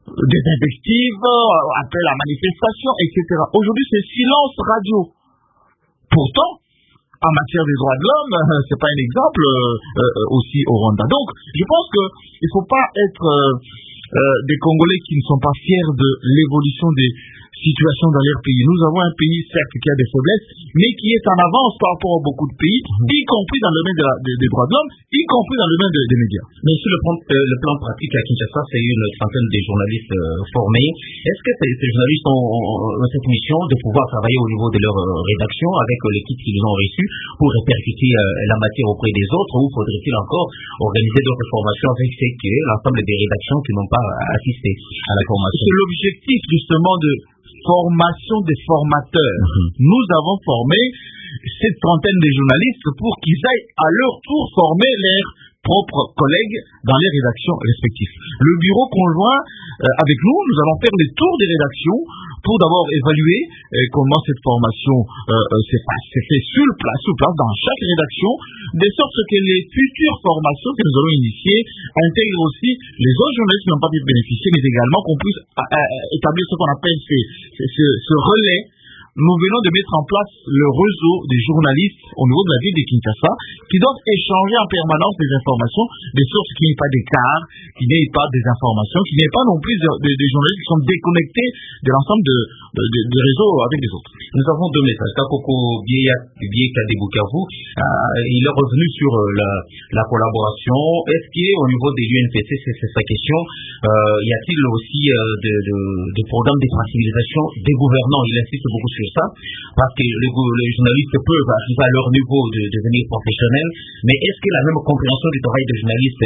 des invectives, appel à manifestation, etc. Aujourd'hui, c'est silence radio. Pourtant, en matière des droits de l'homme, c'est pas un exemple aussi au Rwanda. Donc, je pense que il faut pas être des Congolais qui ne sont pas fiers de l'évolution des situations dans leur pays. Nous avons un pays, certes, qui a des faiblesses, mais qui est en avance par rapport à beaucoup de pays, y compris dans le domaine des droits de l'homme, y compris dans le domaine des médias. Mais sur le plan pratique, à Kinshasa, c'est une trentaine de journalistes formés. Est-ce que ces journalistes ont cette mission de pouvoir travailler au niveau de leur rédaction avec l'équipe qu'ils ont reçue pour répercuter la matière auprès des autres, ou faudrait-il encore organiser d'autres formations avec l'ensemble des rédactions qui n'ont pas assisté à la formation? C'est l'objectif justement de formation des formateurs. Nous avons formé cette trentaine de journalistes pour qu'ils aillent à leur tour former leurs propres collègues dans les rédactions respectives. Le bureau conjoint avec nous allons faire les tours des rédactions pour d'abord évaluer comment cette formation s'est fait sur place dans chaque rédaction, de sorte que les futures formations que nous allons initier intègrent aussi les autres journalistes qui n'ont pas pu bénéficier, mais également qu'on puisse établir ce qu'on appelle ce relais. Nous venons de mettre en place le réseau des journalistes au niveau de la ville de Kinshasa qui doivent échanger en permanence des informations, de sorte qu'il n'y ait pas d'écart, qu'il n'y ait pas des informations, qu'il n'y ait pas non plus des journalistes qui sont déconnectés de l'ensemble des réseaux avec les autres. Nous avons deux messages. Takoko Bieka de Bukavu, il est revenu sur la collaboration. Est-ce qu'au niveau des UNPC, c'est sa question, y a-t-il aussi des programmes de sensibilisation des gouvernants? Il insiste beaucoup sur ça, parce que les journalistes peuvent arriver à leur niveau de devenir professionnels, mais est-ce que la même compréhension du travail des journalistes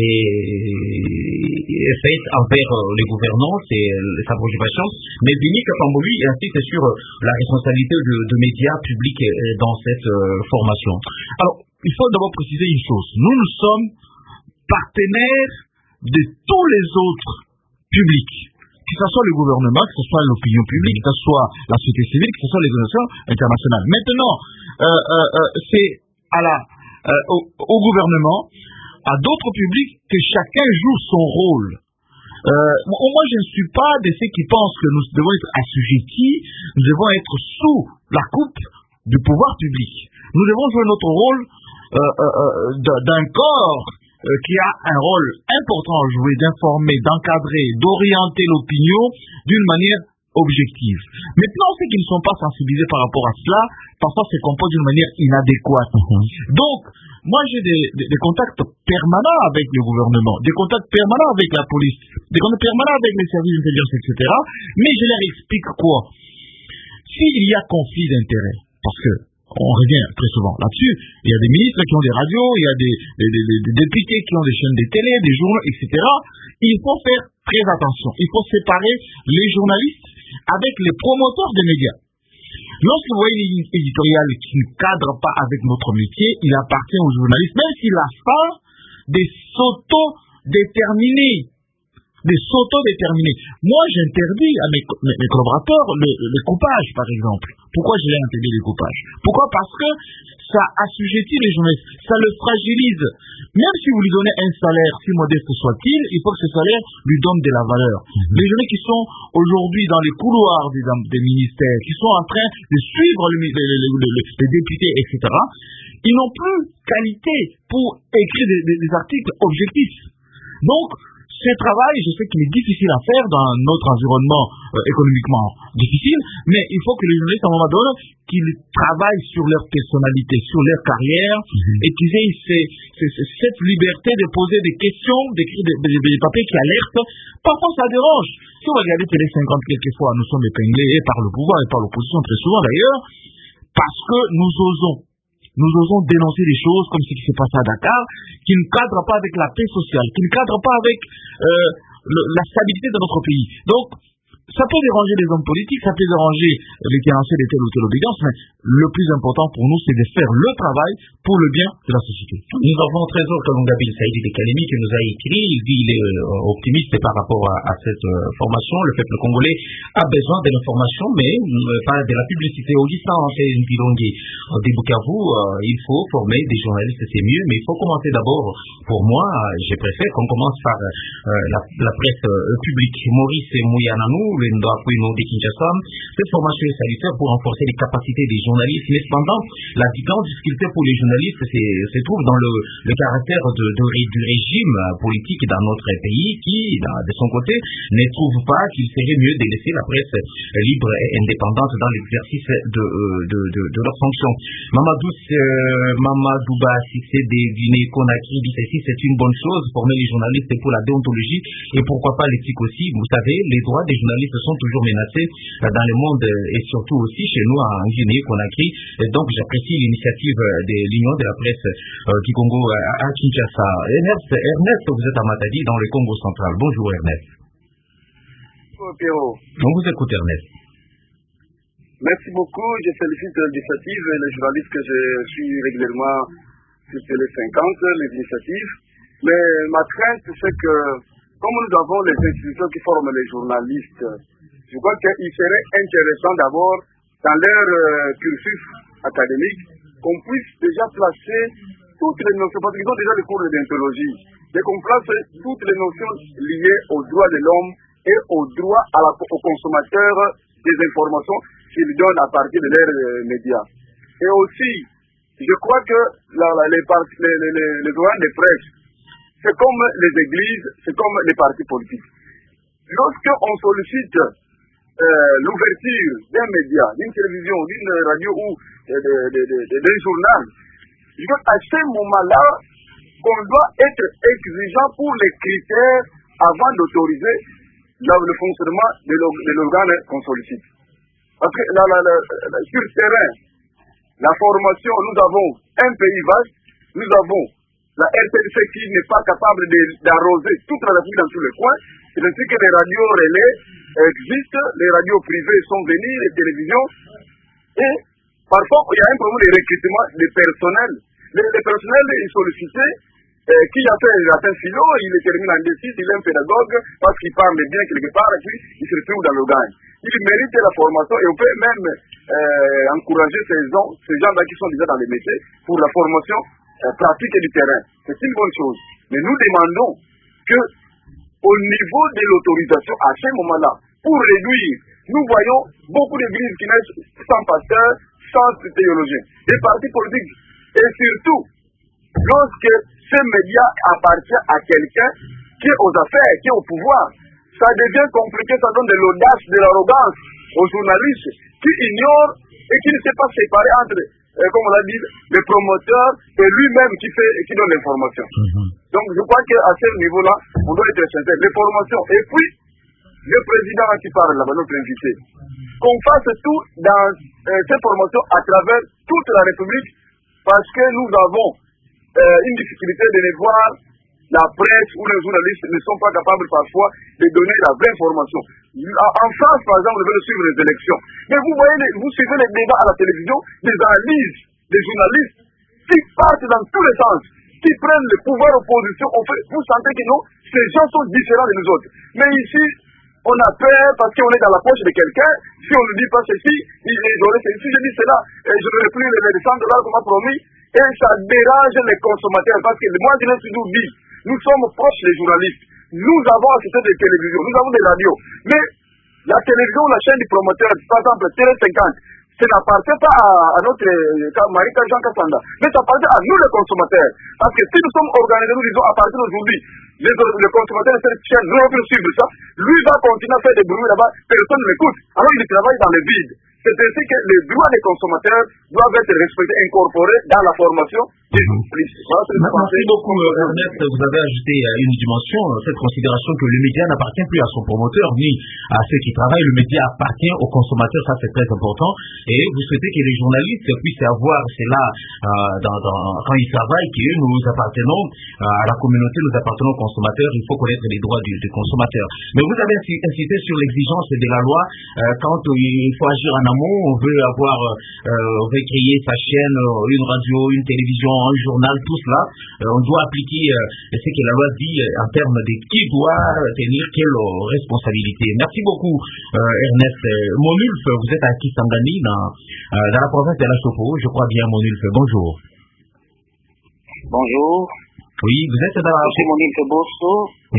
est faite envers les gouvernants? C'est sa préoccupation. Mais Vini Kapambo, lui, insiste sur la responsabilité de médias publics dans cette formation. Alors, il faut d'abord préciser une chose. Nous sommes partenaires de tous les autres publics, que ce soit le gouvernement, que ce soit l'opinion publique, que ce soit la société civile, que ce soit les organisations internationales. Maintenant, c'est au gouvernement, à d'autres publics, que chacun joue son rôle. Moi, je ne suis pas de ceux qui pensent que nous devons être assujettis, nous devons être sous la coupe du pouvoir public. Nous devons jouer notre rôle d'un corps qui a un rôle important à jouer, d'informer, d'encadrer, d'orienter l'opinion d'une manière objective. Maintenant, ceux qui ne sont pas sensibilisés par rapport à cela, parfois se comportent d'une manière inadéquate. Donc, moi j'ai des contacts permanents avec le gouvernement, des contacts permanents avec la police, des contacts permanents avec les services d'intelligence, etc. Mais je leur explique quoi? S'il y a conflit d'intérêts, parce que on revient très souvent là-dessus, il y a des ministres qui ont des radios, il y a des députés qui ont des chaînes de télé, des journaux, etc. Il faut faire très attention. Il faut séparer les journalistes avec les promoteurs des médias. Lorsque vous voyez une ligne éditoriale qui ne cadre pas avec notre métier, il appartient aux journalistes, même s'il a faim, de s'auto-déterminer. Moi, j'interdis à mes collaborateurs le coupage, par exemple. Pourquoi je l'ai interdit le coupage? Pourquoi? Parce que ça assujettit les journalistes, ça le fragilise. Même si vous lui donnez un salaire, si modeste soit-il, il faut que ce salaire lui donne de la valeur. Les journalistes qui sont aujourd'hui dans les couloirs des ministères, qui sont en train de suivre les députés, etc., ils n'ont plus qualité pour écrire des articles objectifs. Donc, ce travail, je sais qu'il est difficile à faire dans notre environnement économiquement difficile, mais il faut que les journalistes, à un moment donné, qu'ils travaillent sur leur personnalité, sur leur carrière, et qu'ils aient cette liberté de poser des questions, d'écrire des papiers qui alertent. Parfois, ça dérange. Si vous regardez Télé 50 quelquefois, nous sommes épinglés par le pouvoir et par l'opposition, très souvent d'ailleurs, parce que nous osons dénoncer des choses comme ce qui s'est passé à Dakar, qui ne cadrent pas avec la paix sociale, qui ne cadrent pas avec la stabilité de notre pays. Donc, ça peut déranger les hommes politiques, ça peut déranger les tenanciers de telle ou telle obédience, mais le plus important pour nous, c'est de faire le travail pour le bien de la société. Nous avons Trésor Kalungabil Saïdi de Kalemi qui nous a écrit, il dit il est optimiste par rapport à cette formation. Le peuple congolais a besoin de l'information, mais pas de la publicité. Au lycée, on fait une pilongue des Bukavu, il faut former des journalistes, c'est mieux, mais il faut commencer d'abord, pour moi, je préfère qu'on commence par la presse publique. Maurice Mouyananou, le Ndouakwino de Kinshasa, cette formation est salutaire pour renforcer les capacités des journalistes, mais cependant, la grande difficulté pour les journalistes se trouve dans le caractère du régime politique dans notre pays qui, de son côté, ne trouve pas qu'il serait mieux de laisser la presse libre et indépendante dans l'exercice de leurs fonctions. Mamadouba Sissé de Guinée-Conakry dit ceci, c'est une bonne chose, former les journalistes pour la déontologie et pourquoi pas l'éthique aussi. Vous savez, les droits des journalistes sont toujours menacés dans le monde et surtout aussi chez nous en Guinée-Conakry. Donc j'apprécie l'initiative de l'Union de la presse du Congo à Kinshasa. Ernest, vous êtes à Matadi dans le Congo central. Bonjour Ernest. Bonjour Pierrot. On vous écoute Ernest. Merci beaucoup, je félicite l'initiative et les journalistes que je suis régulièrement sur Télé 50, les initiatives. Mais ma crainte c'est que comme nous avons les institutions qui forment les journalistes, je crois qu'il serait intéressant d'abord dans leur cursus académique qu'on puisse déjà placer toutes les notions, parce qu'ils ont déjà les cours de déontologie, et qu'on place toutes les notions liées aux droits de l'homme et aux droits aux consommateurs des informations qu'ils donnent à partir de leurs médias. Et aussi, je crois que les organes de presse, c'est comme les églises, c'est comme les partis politiques. Lorsqu'on sollicite l'ouverture d'un média, d'une télévision, d'une radio ou d'un journal, je crois qu'à ce moment-là, on doit être exigeant pour les critères avant d'autoriser le fonctionnement de l'organe qu'on sollicite. Parce que sur le terrain, la formation, nous avons un pays vaste, nous avons la RTC qui n'est pas capable d'arroser toute la République dans tous les coins. C'est ainsi que les radios relais existent, les radios privées sont venues, les télévisions. Et parfois, il y a un problème de recrutement des personnels. Les personnels est sollicité, qui a fait un philo, il termine en D6, il est un pédagogue, parce qu'il parle bien quelque part, et puis il se retrouve dans le gagne. Il mérite la formation et on peut même encourager ces gens-là qui sont déjà dans les métiers pour la formation pratique du terrain. C'est une bonne chose. Mais nous demandons que, au niveau de l'autorisation, à ce moment-là, pour réduire, nous voyons beaucoup d'églises qui naissent sans pasteur, sans théologiens, des partis politiques. Et surtout, lorsque ce média appartient à quelqu'un qui est aux affaires, qui est au pouvoir, ça devient compliqué, ça donne de l'audace, de l'arrogance aux journalistes qui ignorent et qui ne sait pas séparer entre, comme on l'a dit, les promoteurs et lui-même qui donne l'information. Donc je crois qu'à ce niveau-là, on doit être sincère. Les formations. Et puis, le président qui parle là-bas, notre invité, qu'on fasse tout dans ces formations à travers toute la République, parce que nous avons une difficulté de ne voir la presse ou les journalistes ne sont pas capables parfois de donner la vraie information. En France, par exemple, vous devez suivre les élections. Mais vous voyez, vous suivez les débats à la télévision, des analyses, des journalistes qui partent dans tous les sens, qui prennent le pouvoir opposition. Vous sentez que non, ces gens sont différents de nous autres. Mais ici, on a peur parce qu'on est dans la poche de quelqu'un. Si on ne dit pas ceci, j'aurais ceci. Si je dis cela, je n'aurai plus les $100 qu'on m'a promis. Et ça dérange les consommateurs parce que moi, je l'ai toujours dit, nous sommes proches des journalistes. Nous avons assisté des télévisions, nous avons des radios. Mais la télévision, la chaîne du promoteur, par exemple, Télé 50, ça n'appartient pas à notre Marika Jean Kassanda, mais ça appartient à nous les consommateurs. Parce que si nous sommes organisés, nous disons à partir d'aujourd'hui, les consommateurs de cette chaîne, nous devons suivre ça. Lui va continuer à faire des bruits là-bas, personne ne l'écoute. Alors il travaille dans le vide. C'est ainsi que les droits des consommateurs doivent être respectés, incorporés dans la formation Merci beaucoup, Ernest. Vous avez ajouté une dimension, cette considération que le média n'appartient plus à son promoteur ni à ceux qui travaillent. Le média appartient aux consommateurs, ça c'est très important. Et vous souhaitez que les journalistes puissent avoir cela quand ils travaillent, que nous appartenons à la communauté, nous appartenons aux consommateurs. Il faut connaître les droits du consommateur. Mais vous avez insisté sur l'exigence de la loi quand il faut agir en amont. On veut créer sa chaîne, une radio, une télévision, un journal, tout cela. On doit appliquer ce que la loi dit en termes de qui doit tenir quelle responsabilité. Merci beaucoup, Ernest. Monulf, vous êtes à Kisangani, dans la province de la Chopo. Je crois bien, Monulf. Bonjour. Bonjour. Oui, vous êtes dans la... C'est Monulf Bosso.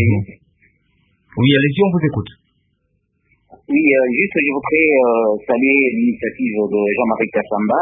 Oui, allez-y, on vous écoute. Oui, juste je voudrais saluer l'initiative de Jean-Marie Kassamba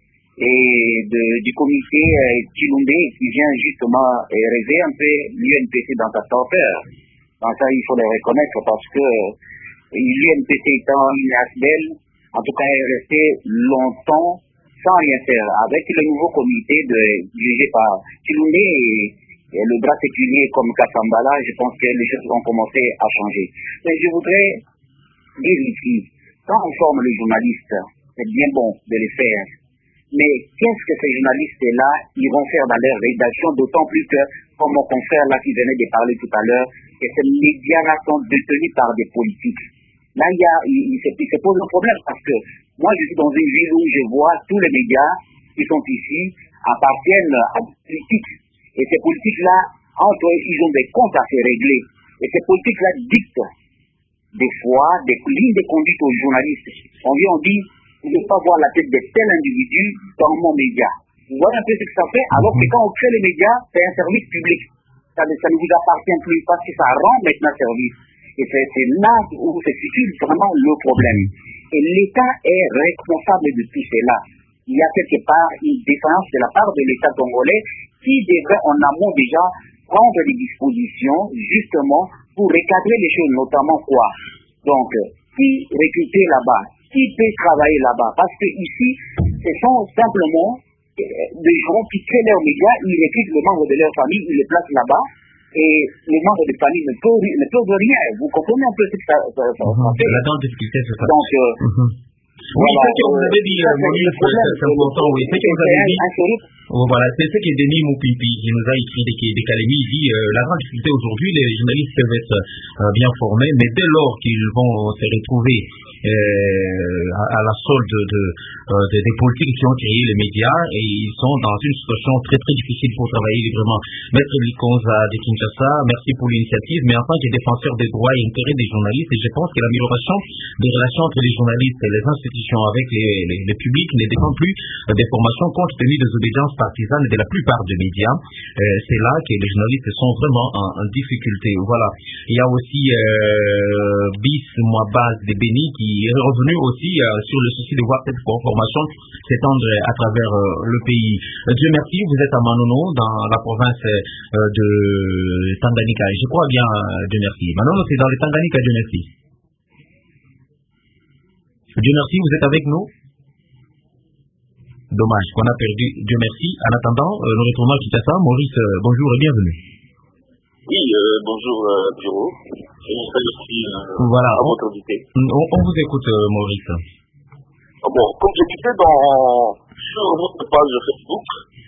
et du comité Chilundé qui vient justement rêver un peu l'UNPC dans sa torpeur. Donc ça, il faut le reconnaître parce que l'UNPC étant une ASBEL, en tout cas, est resté longtemps sans rien faire. Avec le nouveau comité dirigé par Chilundé et le bras séculier comme Kassambala, je pense que les choses vont commencer à changer. Mais je voudrais dire ici, quand on forme les journalistes, c'est bien bon de les faire. Mais qu'est-ce que ces journalistes-là, ils vont faire dans leur rédaction, d'autant plus que, comme mon confrère là qui venait de parler tout à l'heure, que ces médias-là sont détenus par des politiques. Là, il se pose un problème parce que moi, je suis dans une ville où je vois tous les médias qui sont ici appartiennent à des politiques. Et ces politiques-là, entre eux, ils ont des comptes à se régler. Et ces politiques-là dictent des fois des lignes de conduite aux journalistes. On dit, vous ne pouvez pas voir la tête de tel individu dans mon média. Vous voyez un peu ce que ça fait, alors que quand on crée les médias, c'est un service public. Ça ne vous appartient plus parce que ça rend maintenant service. Et c'est là où se situe vraiment le problème. Et l'État est responsable de tout cela. Il y a quelque part une défense de la part de l'État congolais qui devrait en amont déjà prendre des dispositions justement pour recadrer les choses, notamment quoi. Donc, qui recruter là-bas, qui peut travailler là-bas, parce que ici, ce sont simplement des gens qui créent leurs médias, ils recrutent les membres de leur famille, ils les placent là-bas, et les membres de famille ne peuvent rien. Vous comprenez un peu ce que ça fait. La grande difficulté, c'est ça. Donc, oui, voilà, ce que vous avez dit, c'est important, oui. Ce que vous avez dit, voilà, c'est ce que Denis Moupipi, qui nous a écrit des Calémies, il dit, la grande difficulté aujourd'hui, les journalistes peuvent être bien formés, mais dès lors qu'ils vont se retrouver à la solde des politiques qui ont créé les médias, et ils sont dans une situation très très difficile pour travailler librement. Maître Likonza de Kinshasa, merci pour l'initiative, mais en tant que défenseur des droits et intérêts des journalistes, je pense que l'amélioration des relations entre les journalistes et les institutions avec les publics ne dépend plus des formations compte tenu des obédiences partisanes de la plupart des médias. C'est là que les journalistes sont vraiment en difficulté. Voilà. Il y a aussi Bis Mouabaz de Béni qui est revenu aussi sur le souci de voir cette formation s'étendre à travers le pays. Dieu merci, vous êtes à Manono dans la province de Tanganyika. Je crois bien, Dieu merci. Manono, c'est dans le Tanganyika, Dieu merci. Dieu merci, vous êtes avec nous? Dommage qu'on a perdu. Dieu merci. En attendant, nous retournons à Kinshasa. Maurice, bonjour et bienvenue. Oui, bonjour Pierrot. Je vous salue aussi voilà, à votre invité. On vous écoute, Maurice. Bon, comme je disais sur votre page Facebook,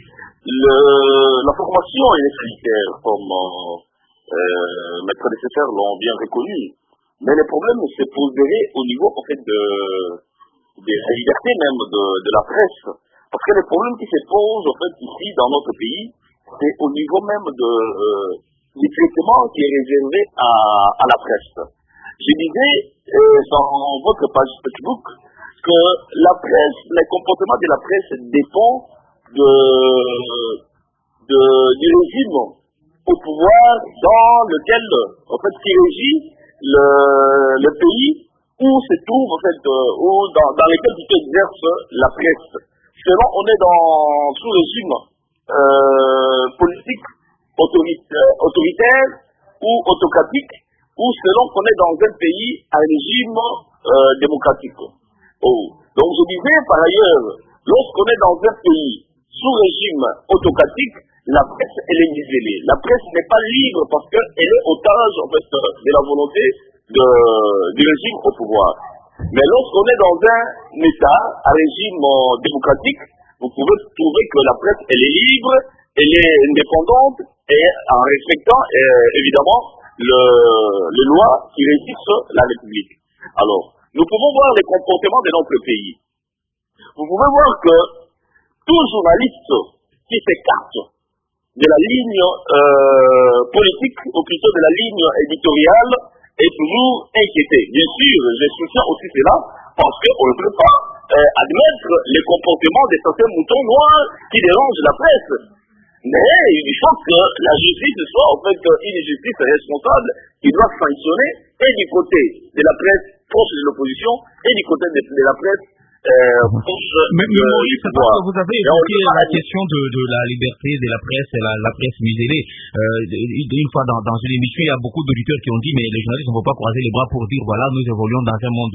la formation est nécessaire, comme mes prédécesseurs l'ont bien reconnu. Mais les problèmes se poseraient au niveau en fait de la liberté même de la presse. Parce que les problèmes qui se posent en fait ici dans notre pays, c'est au niveau même du traitement qui est réservé à la presse. Je disais dans votre page Facebook que la presse, le comportement de la presse dépend du régime au pouvoir dans lequel en fait qui régit le pays où se trouve en fait dans lequel tu exerces la presse. Selon on est sous régime politique autoritaire ou autocratique, ou selon qu'on est dans un pays à régime démocratique. Donc je disais par ailleurs, lorsqu'on est dans un pays sous régime autocratique, la presse, elle est muselée. La presse n'est pas libre parce qu'elle est otage, en fait, de la volonté du régime au pouvoir. Mais lorsqu'on est dans un État, un régime démocratique, vous pouvez trouver que la presse, elle est libre, elle est indépendante, et en respectant, évidemment, les lois qui régissent la République. Alors, nous pouvons voir les comportements de notre pays. Vous pouvez voir que tout journaliste qui s'écarte de la ligne politique, ou plutôt de la ligne éditoriale, est toujours inquiété. Bien sûr, je soutiens aussi cela, parce qu'on ne peut pas admettre les comportements de certains moutons noirs qui dérangent la presse. Mais il faut que la justice soit en fait une justice responsable qui doit sanctionner et du côté de la presse proche de l'opposition et du côté de la presse proche mais Maurice, parce que vous avez évoqué la question de la liberté de la presse et la presse muselée. Une fois dans une émission, il y a beaucoup d'auditeurs qui ont dit mais les journalistes ne vont pas croiser les bras pour dire voilà, nous évoluons dans un monde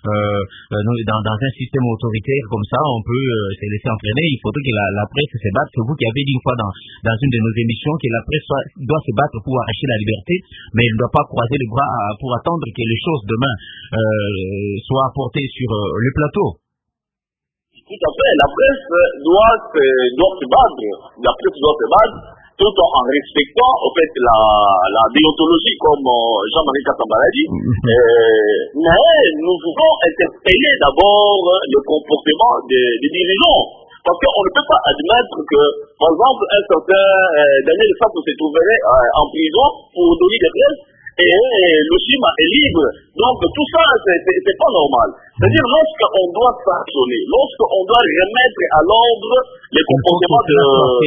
dans un système autoritaire comme ça, on peut se laisser entraîner. Il faudrait que la presse se batte. C'est vous qui avez dit une fois dans une de nos émissions que la presse doit se battre pour arracher la liberté, mais elle ne doit pas croiser les bras pour attendre que les choses demain soient apportées sur le plateau. Tout à fait. La presse doit se battre. La presse doit se battre tout en respectant en fait la déontologie comme Jean-Marie Katamba l'a dit. Mais nous voulons interpeller d'abord le comportement des dirigeants. Parce qu'on ne peut pas admettre que, par exemple, un certain Daniel Sapo se trouverait en prison pour donner des presse et le CIMA est libre. Donc tout ça, c'est pas normal. C'est-à-dire lorsqu'on doit sanctionner, lorsqu'on doit remettre à l'ordre les comportements de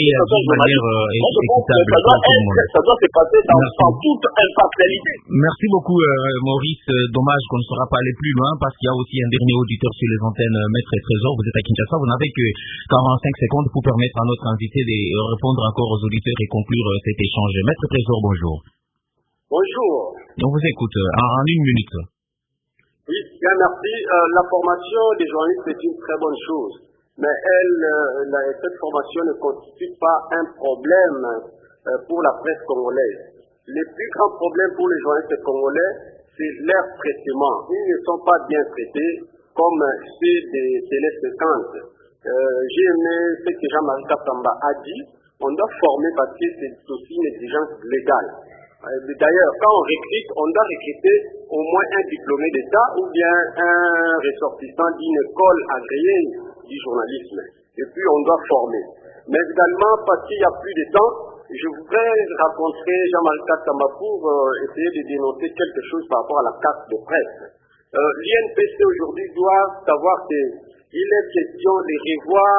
ça doit se passer dans toute impartialité. Merci beaucoup Maurice. Dommage qu'on ne saura pas aller plus loin parce qu'il y a aussi un dernier auditeur sur les antennes, Maître Trésor. Vous êtes à Kinshasa, vous n'avez que 45 secondes pour permettre à notre invité de répondre encore aux auditeurs et conclure cet échange. Maître Trésor, bonjour. Bonjour. On vous écoute en une minute. Oui, bien merci. La formation des journalistes est une très bonne chose, mais cette formation ne constitue pas un problème pour la presse congolaise. Les plus grands problèmes pour les journalistes congolais, c'est leur traitement. Ils ne sont pas bien traités comme ceux des télé 50. J'ai aimé ce que Jean-Marie Katamba a dit. On doit former parce que c'est aussi une exigence légale. D'ailleurs, quand on recrute, on doit recruter au moins un diplômé d'État ou bien un ressortissant d'une école agréée du journalisme. Et puis, on doit former. Mais également, parce qu'il n'y a plus de temps, je voudrais rencontrer Jean-Marie Katamba pour essayer de dénoncer quelque chose par rapport à la carte de presse. L'INPC aujourd'hui doit savoir qu'il est question de revoir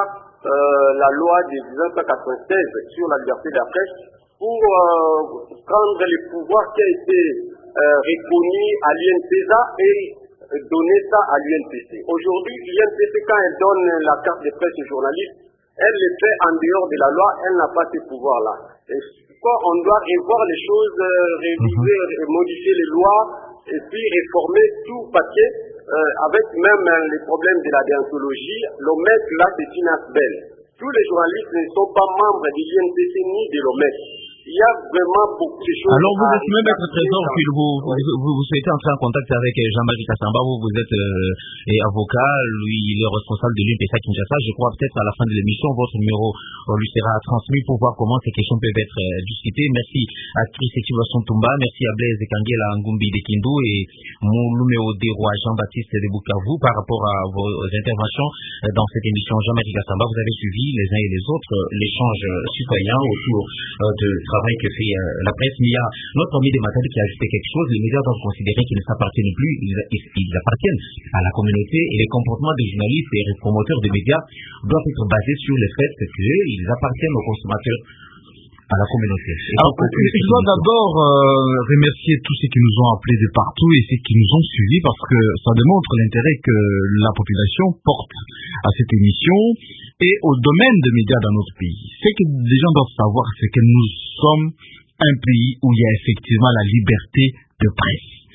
la loi de 1996 sur la liberté de la presse pour prendre le pouvoir qui a été reconnu à l'INPESA et donner ça à l'UNPC. Aujourd'hui, l'INPC, quand elle donne la carte de presse aux journalistes, elle le fait en dehors de la loi, elle n'a pas ce pouvoir-là. Et pourquoi on doit revoir les choses, réviser, modifier les lois, et puis réformer tout paquet, avec même les problèmes de la déontologie. L'OMEC, là, c'est une asbelle. Tous les journalistes ne sont pas membres de l'INPC ni de l'OMEC. Il y a vraiment beaucoup de choses. Alors, vous êtes même Maître Trésor, vous souhaitez entrer en contact avec Jean-Marie Katamba, vous êtes avocat, lui, il est responsable de l'UNPC à Kinshasa. Je crois peut-être à la fin de l'émission, votre numéro lui sera transmis pour voir comment ces questions peuvent être discutées. Merci à Christy Tumba, merci à Blaise Kangela Ngumbi de Kindu et Moulumeo Desrois Jean-Baptiste de Bukavu par rapport à vos interventions dans cette émission. Jean-Marie Katamba, vous avez suivi les uns et les autres l'échange citoyen autour de travail que fait la presse, mais il y a notre ami de Matadi qui a ajouté quelque chose. Les médias doivent considérer qu'ils ne s'appartiennent plus, ils appartiennent à la communauté et les comportements des journalistes et des promoteurs de médias doivent être basés sur le fait qu'ils appartiennent aux consommateurs, à la communauté. Alors, je dois d'abord remercier tous ceux qui nous ont appelés de partout et ceux qui nous ont suivis parce que ça démontre l'intérêt que la population porte à cette émission et au domaine des médias dans notre pays. Ce que les gens doivent savoir, c'est que nous sommes un pays où il y a effectivement la liberté de presse.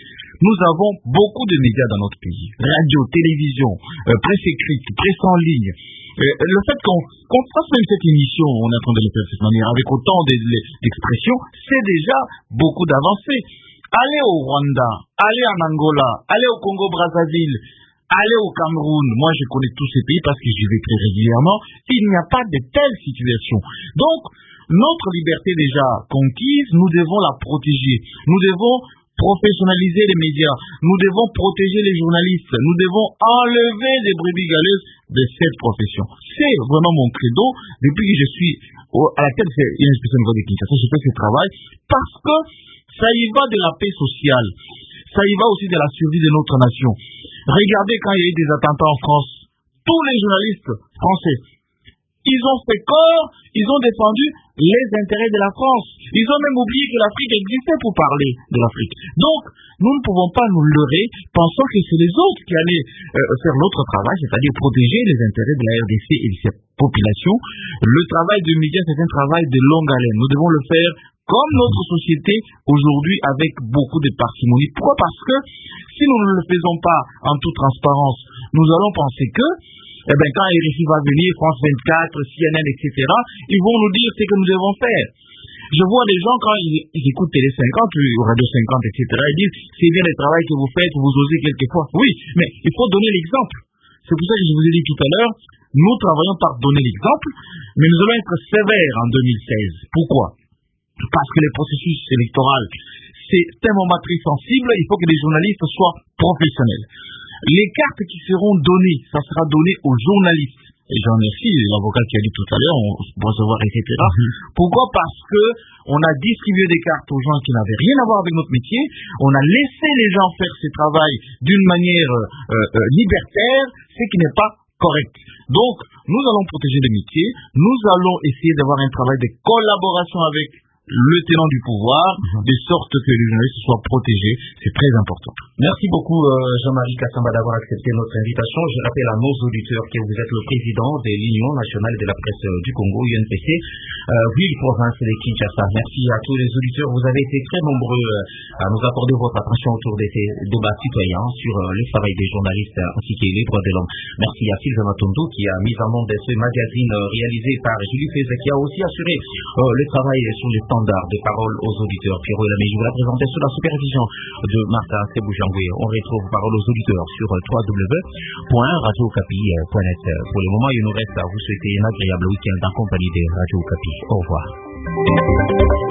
Nous avons beaucoup de médias dans notre pays. Radio, télévision, presse écrite, presse en ligne. Le fait qu'on fasse même cette émission, on est en train de le faire de cette manière, avec autant d'expressions, c'est déjà beaucoup d'avancées. Allez au Rwanda, allez en Angola, allez au Congo-Brazzaville, allez au Cameroun. Moi, je connais tous ces pays parce que j'y vais très régulièrement. Il n'y a pas de telle situation. Donc, notre liberté déjà conquise, nous devons la protéger. Nous devons professionnaliser les médias. Nous devons protéger les journalistes. Nous devons enlever les brebis galeuses de cette profession. C'est vraiment mon credo. Depuis que je suis à la tête de l'inspection de Kinshasa, je fais ce travail parce que ça y va de la paix sociale. Ça y va aussi de la survie de notre nation. Regardez quand il y a eu des attentats en France. Tous les journalistes français, ils ont fait corps, ils ont défendu les intérêts de la France. Ils ont même oublié que l'Afrique existait pour parler de l'Afrique. Donc, nous ne pouvons pas nous leurrer, pensant que c'est les autres qui allaient faire notre travail, c'est-à-dire protéger les intérêts de la RDC et de ses populations. Le travail de médias, c'est un travail de longue haleine. Nous devons le faire comme notre société aujourd'hui avec beaucoup de parcimonie. Pourquoi? Parce que si nous ne le faisons pas en toute transparence, nous allons penser que quand RFI va venir, France 24, CNN, etc., ils vont nous dire ce que nous devons faire. Je vois des gens quand ils écoutent Télé 50 ou Radio 50, etc., ils disent c'est bien le travail que vous faites, vous osez quelquefois. Oui, mais il faut donner l'exemple. C'est pour ça que je vous ai dit tout à l'heure, nous travaillons par donner l'exemple, mais nous allons être sévères en 2016. Pourquoi? Parce que le processus électoral, c'est un moment très sensible, il faut que les journalistes soient professionnels. Les cartes qui seront données, ça sera donné aux journalistes. Et j'en remercie l'avocat qui a dit tout à l'heure, on va recevoir, etc. Pourquoi? Parce que on a distribué des cartes aux gens qui n'avaient rien à voir avec notre métier, on a laissé les gens faire ce travail d'une manière libertaire, ce qui n'est pas correct. Donc, nous allons protéger les métiers, nous allons essayer d'avoir un travail de collaboration avec le tenant du pouvoir, de sorte que les journalistes soient protégés. C'est très important. Merci beaucoup Jean-Marie Kassamba d'avoir accepté notre invitation. Je rappelle à nos auditeurs que vous êtes le président de l'Union nationale de la presse du Congo, UNPC, ville province de Kinshasa. Merci à tous les auditeurs. Vous avez été très nombreux à nous accorder votre attention autour de ces débats citoyens sur le travail des journalistes ainsi que les droits de l'homme. Merci à Sylvain Matondo qui a mis en onde ce magazine réalisé par Julie Feza qui a aussi assuré le travail sur les standards de parole aux auditeurs. Pierrot Lamé, je vous la présentais sous la supervision de Martha Seboujangué. On retrouve parole aux auditeurs sur www.radiocapi.net. Pour le moment, il nous reste à vous souhaiter un agréable week-end en compagnie de Radio Capi. Au revoir.